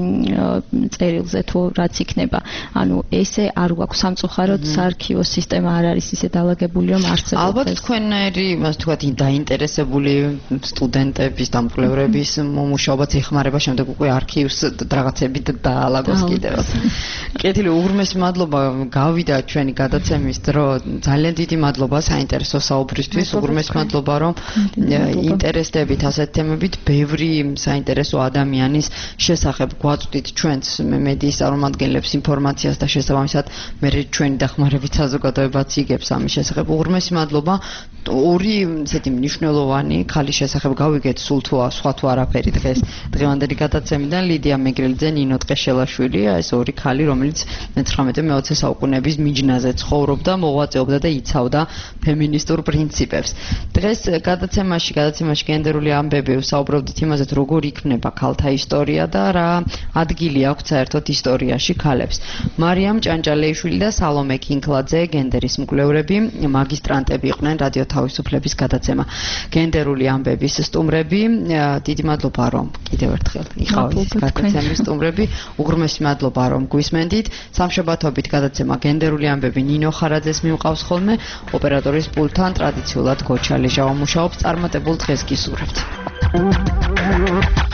წერილზე თუ რაც იქნება. ანუ ესე არ გვაქვს სამწუხაროდ საარქივო სისტემა არ არის ისე დალაგებული, რომ არსებობს. ალბათ თქვენერი, ასე ვთქვათ, დაინტერესებული სტუდენტების და მკვლევრების მომუშავებაც ეხმარება შემდეგ უკვე არქივს რაღაცებით დაალაგოს კიდევ. კეთილი, უღრმესი მადლობა, გავიდა ჩვენი გადაცემის დრო. ძალიან დიდი მადლობა საინტერესო საუბრისთვის. უღრმესი მადლობა, რომ ინტერესდებით ასეთ თემებით ბევრი საინტერესო ადამიანის შესახებ გვაწვდით ჩვენს მედიის წარმომადგენლებს ინფორმაციას და შესაბამისად მე ჩვენი დახმარებით საზოგადოებაც იგებს ამის შესახებ. უღრმესი მადლობა. ორი ესეთი მნიშვნელოვანი ქალის შესახებ გავიგეთ სულ თუ სხვა თუ არაფერი დღეს დღევანდელი გადაცემიდან ლიდია მეგრელიძე, ნინო ტყეშელაშვილი, ეს ორი ქალი, რომელიც მე-19-მე-20 საუკუნეების მიჯნაზე ცხოვრობდა, მოღვაწეობდა და იცავდა ფემინისტურ პრინციპებს. დღეს გადაცემაში გენდერული ამბები ვსაუბრობდით იმაზე, როგორ იქნება ქალთა ისტორია და რა ადგილი აქვს საერთოდ ისტორიაში ქალებს. მარიამ ჭანჭალეიშვილი და სალომე კინკლაძე, გენდერის მკვლევრები, მაგისტრანტები იყვნენ რადიო თავისუფლების გადაცემა გენდერული ამბების სტუმრები. დიდი მადლობა, რომ კიდევ ერთხელ იყავით გადაცემის სტუმრები. უღრმესი მადლობა რომ გვისმენდით. სამშაბათობით გადაცემა გენდერული ამბები ნინო ხარაძეს მივყავს ხოლმე. ოპერატორის პულტთან ტრადიციულად გოჩა ლეჟავა მუშაობს. წარმატებულ დღეს გისურვებთ.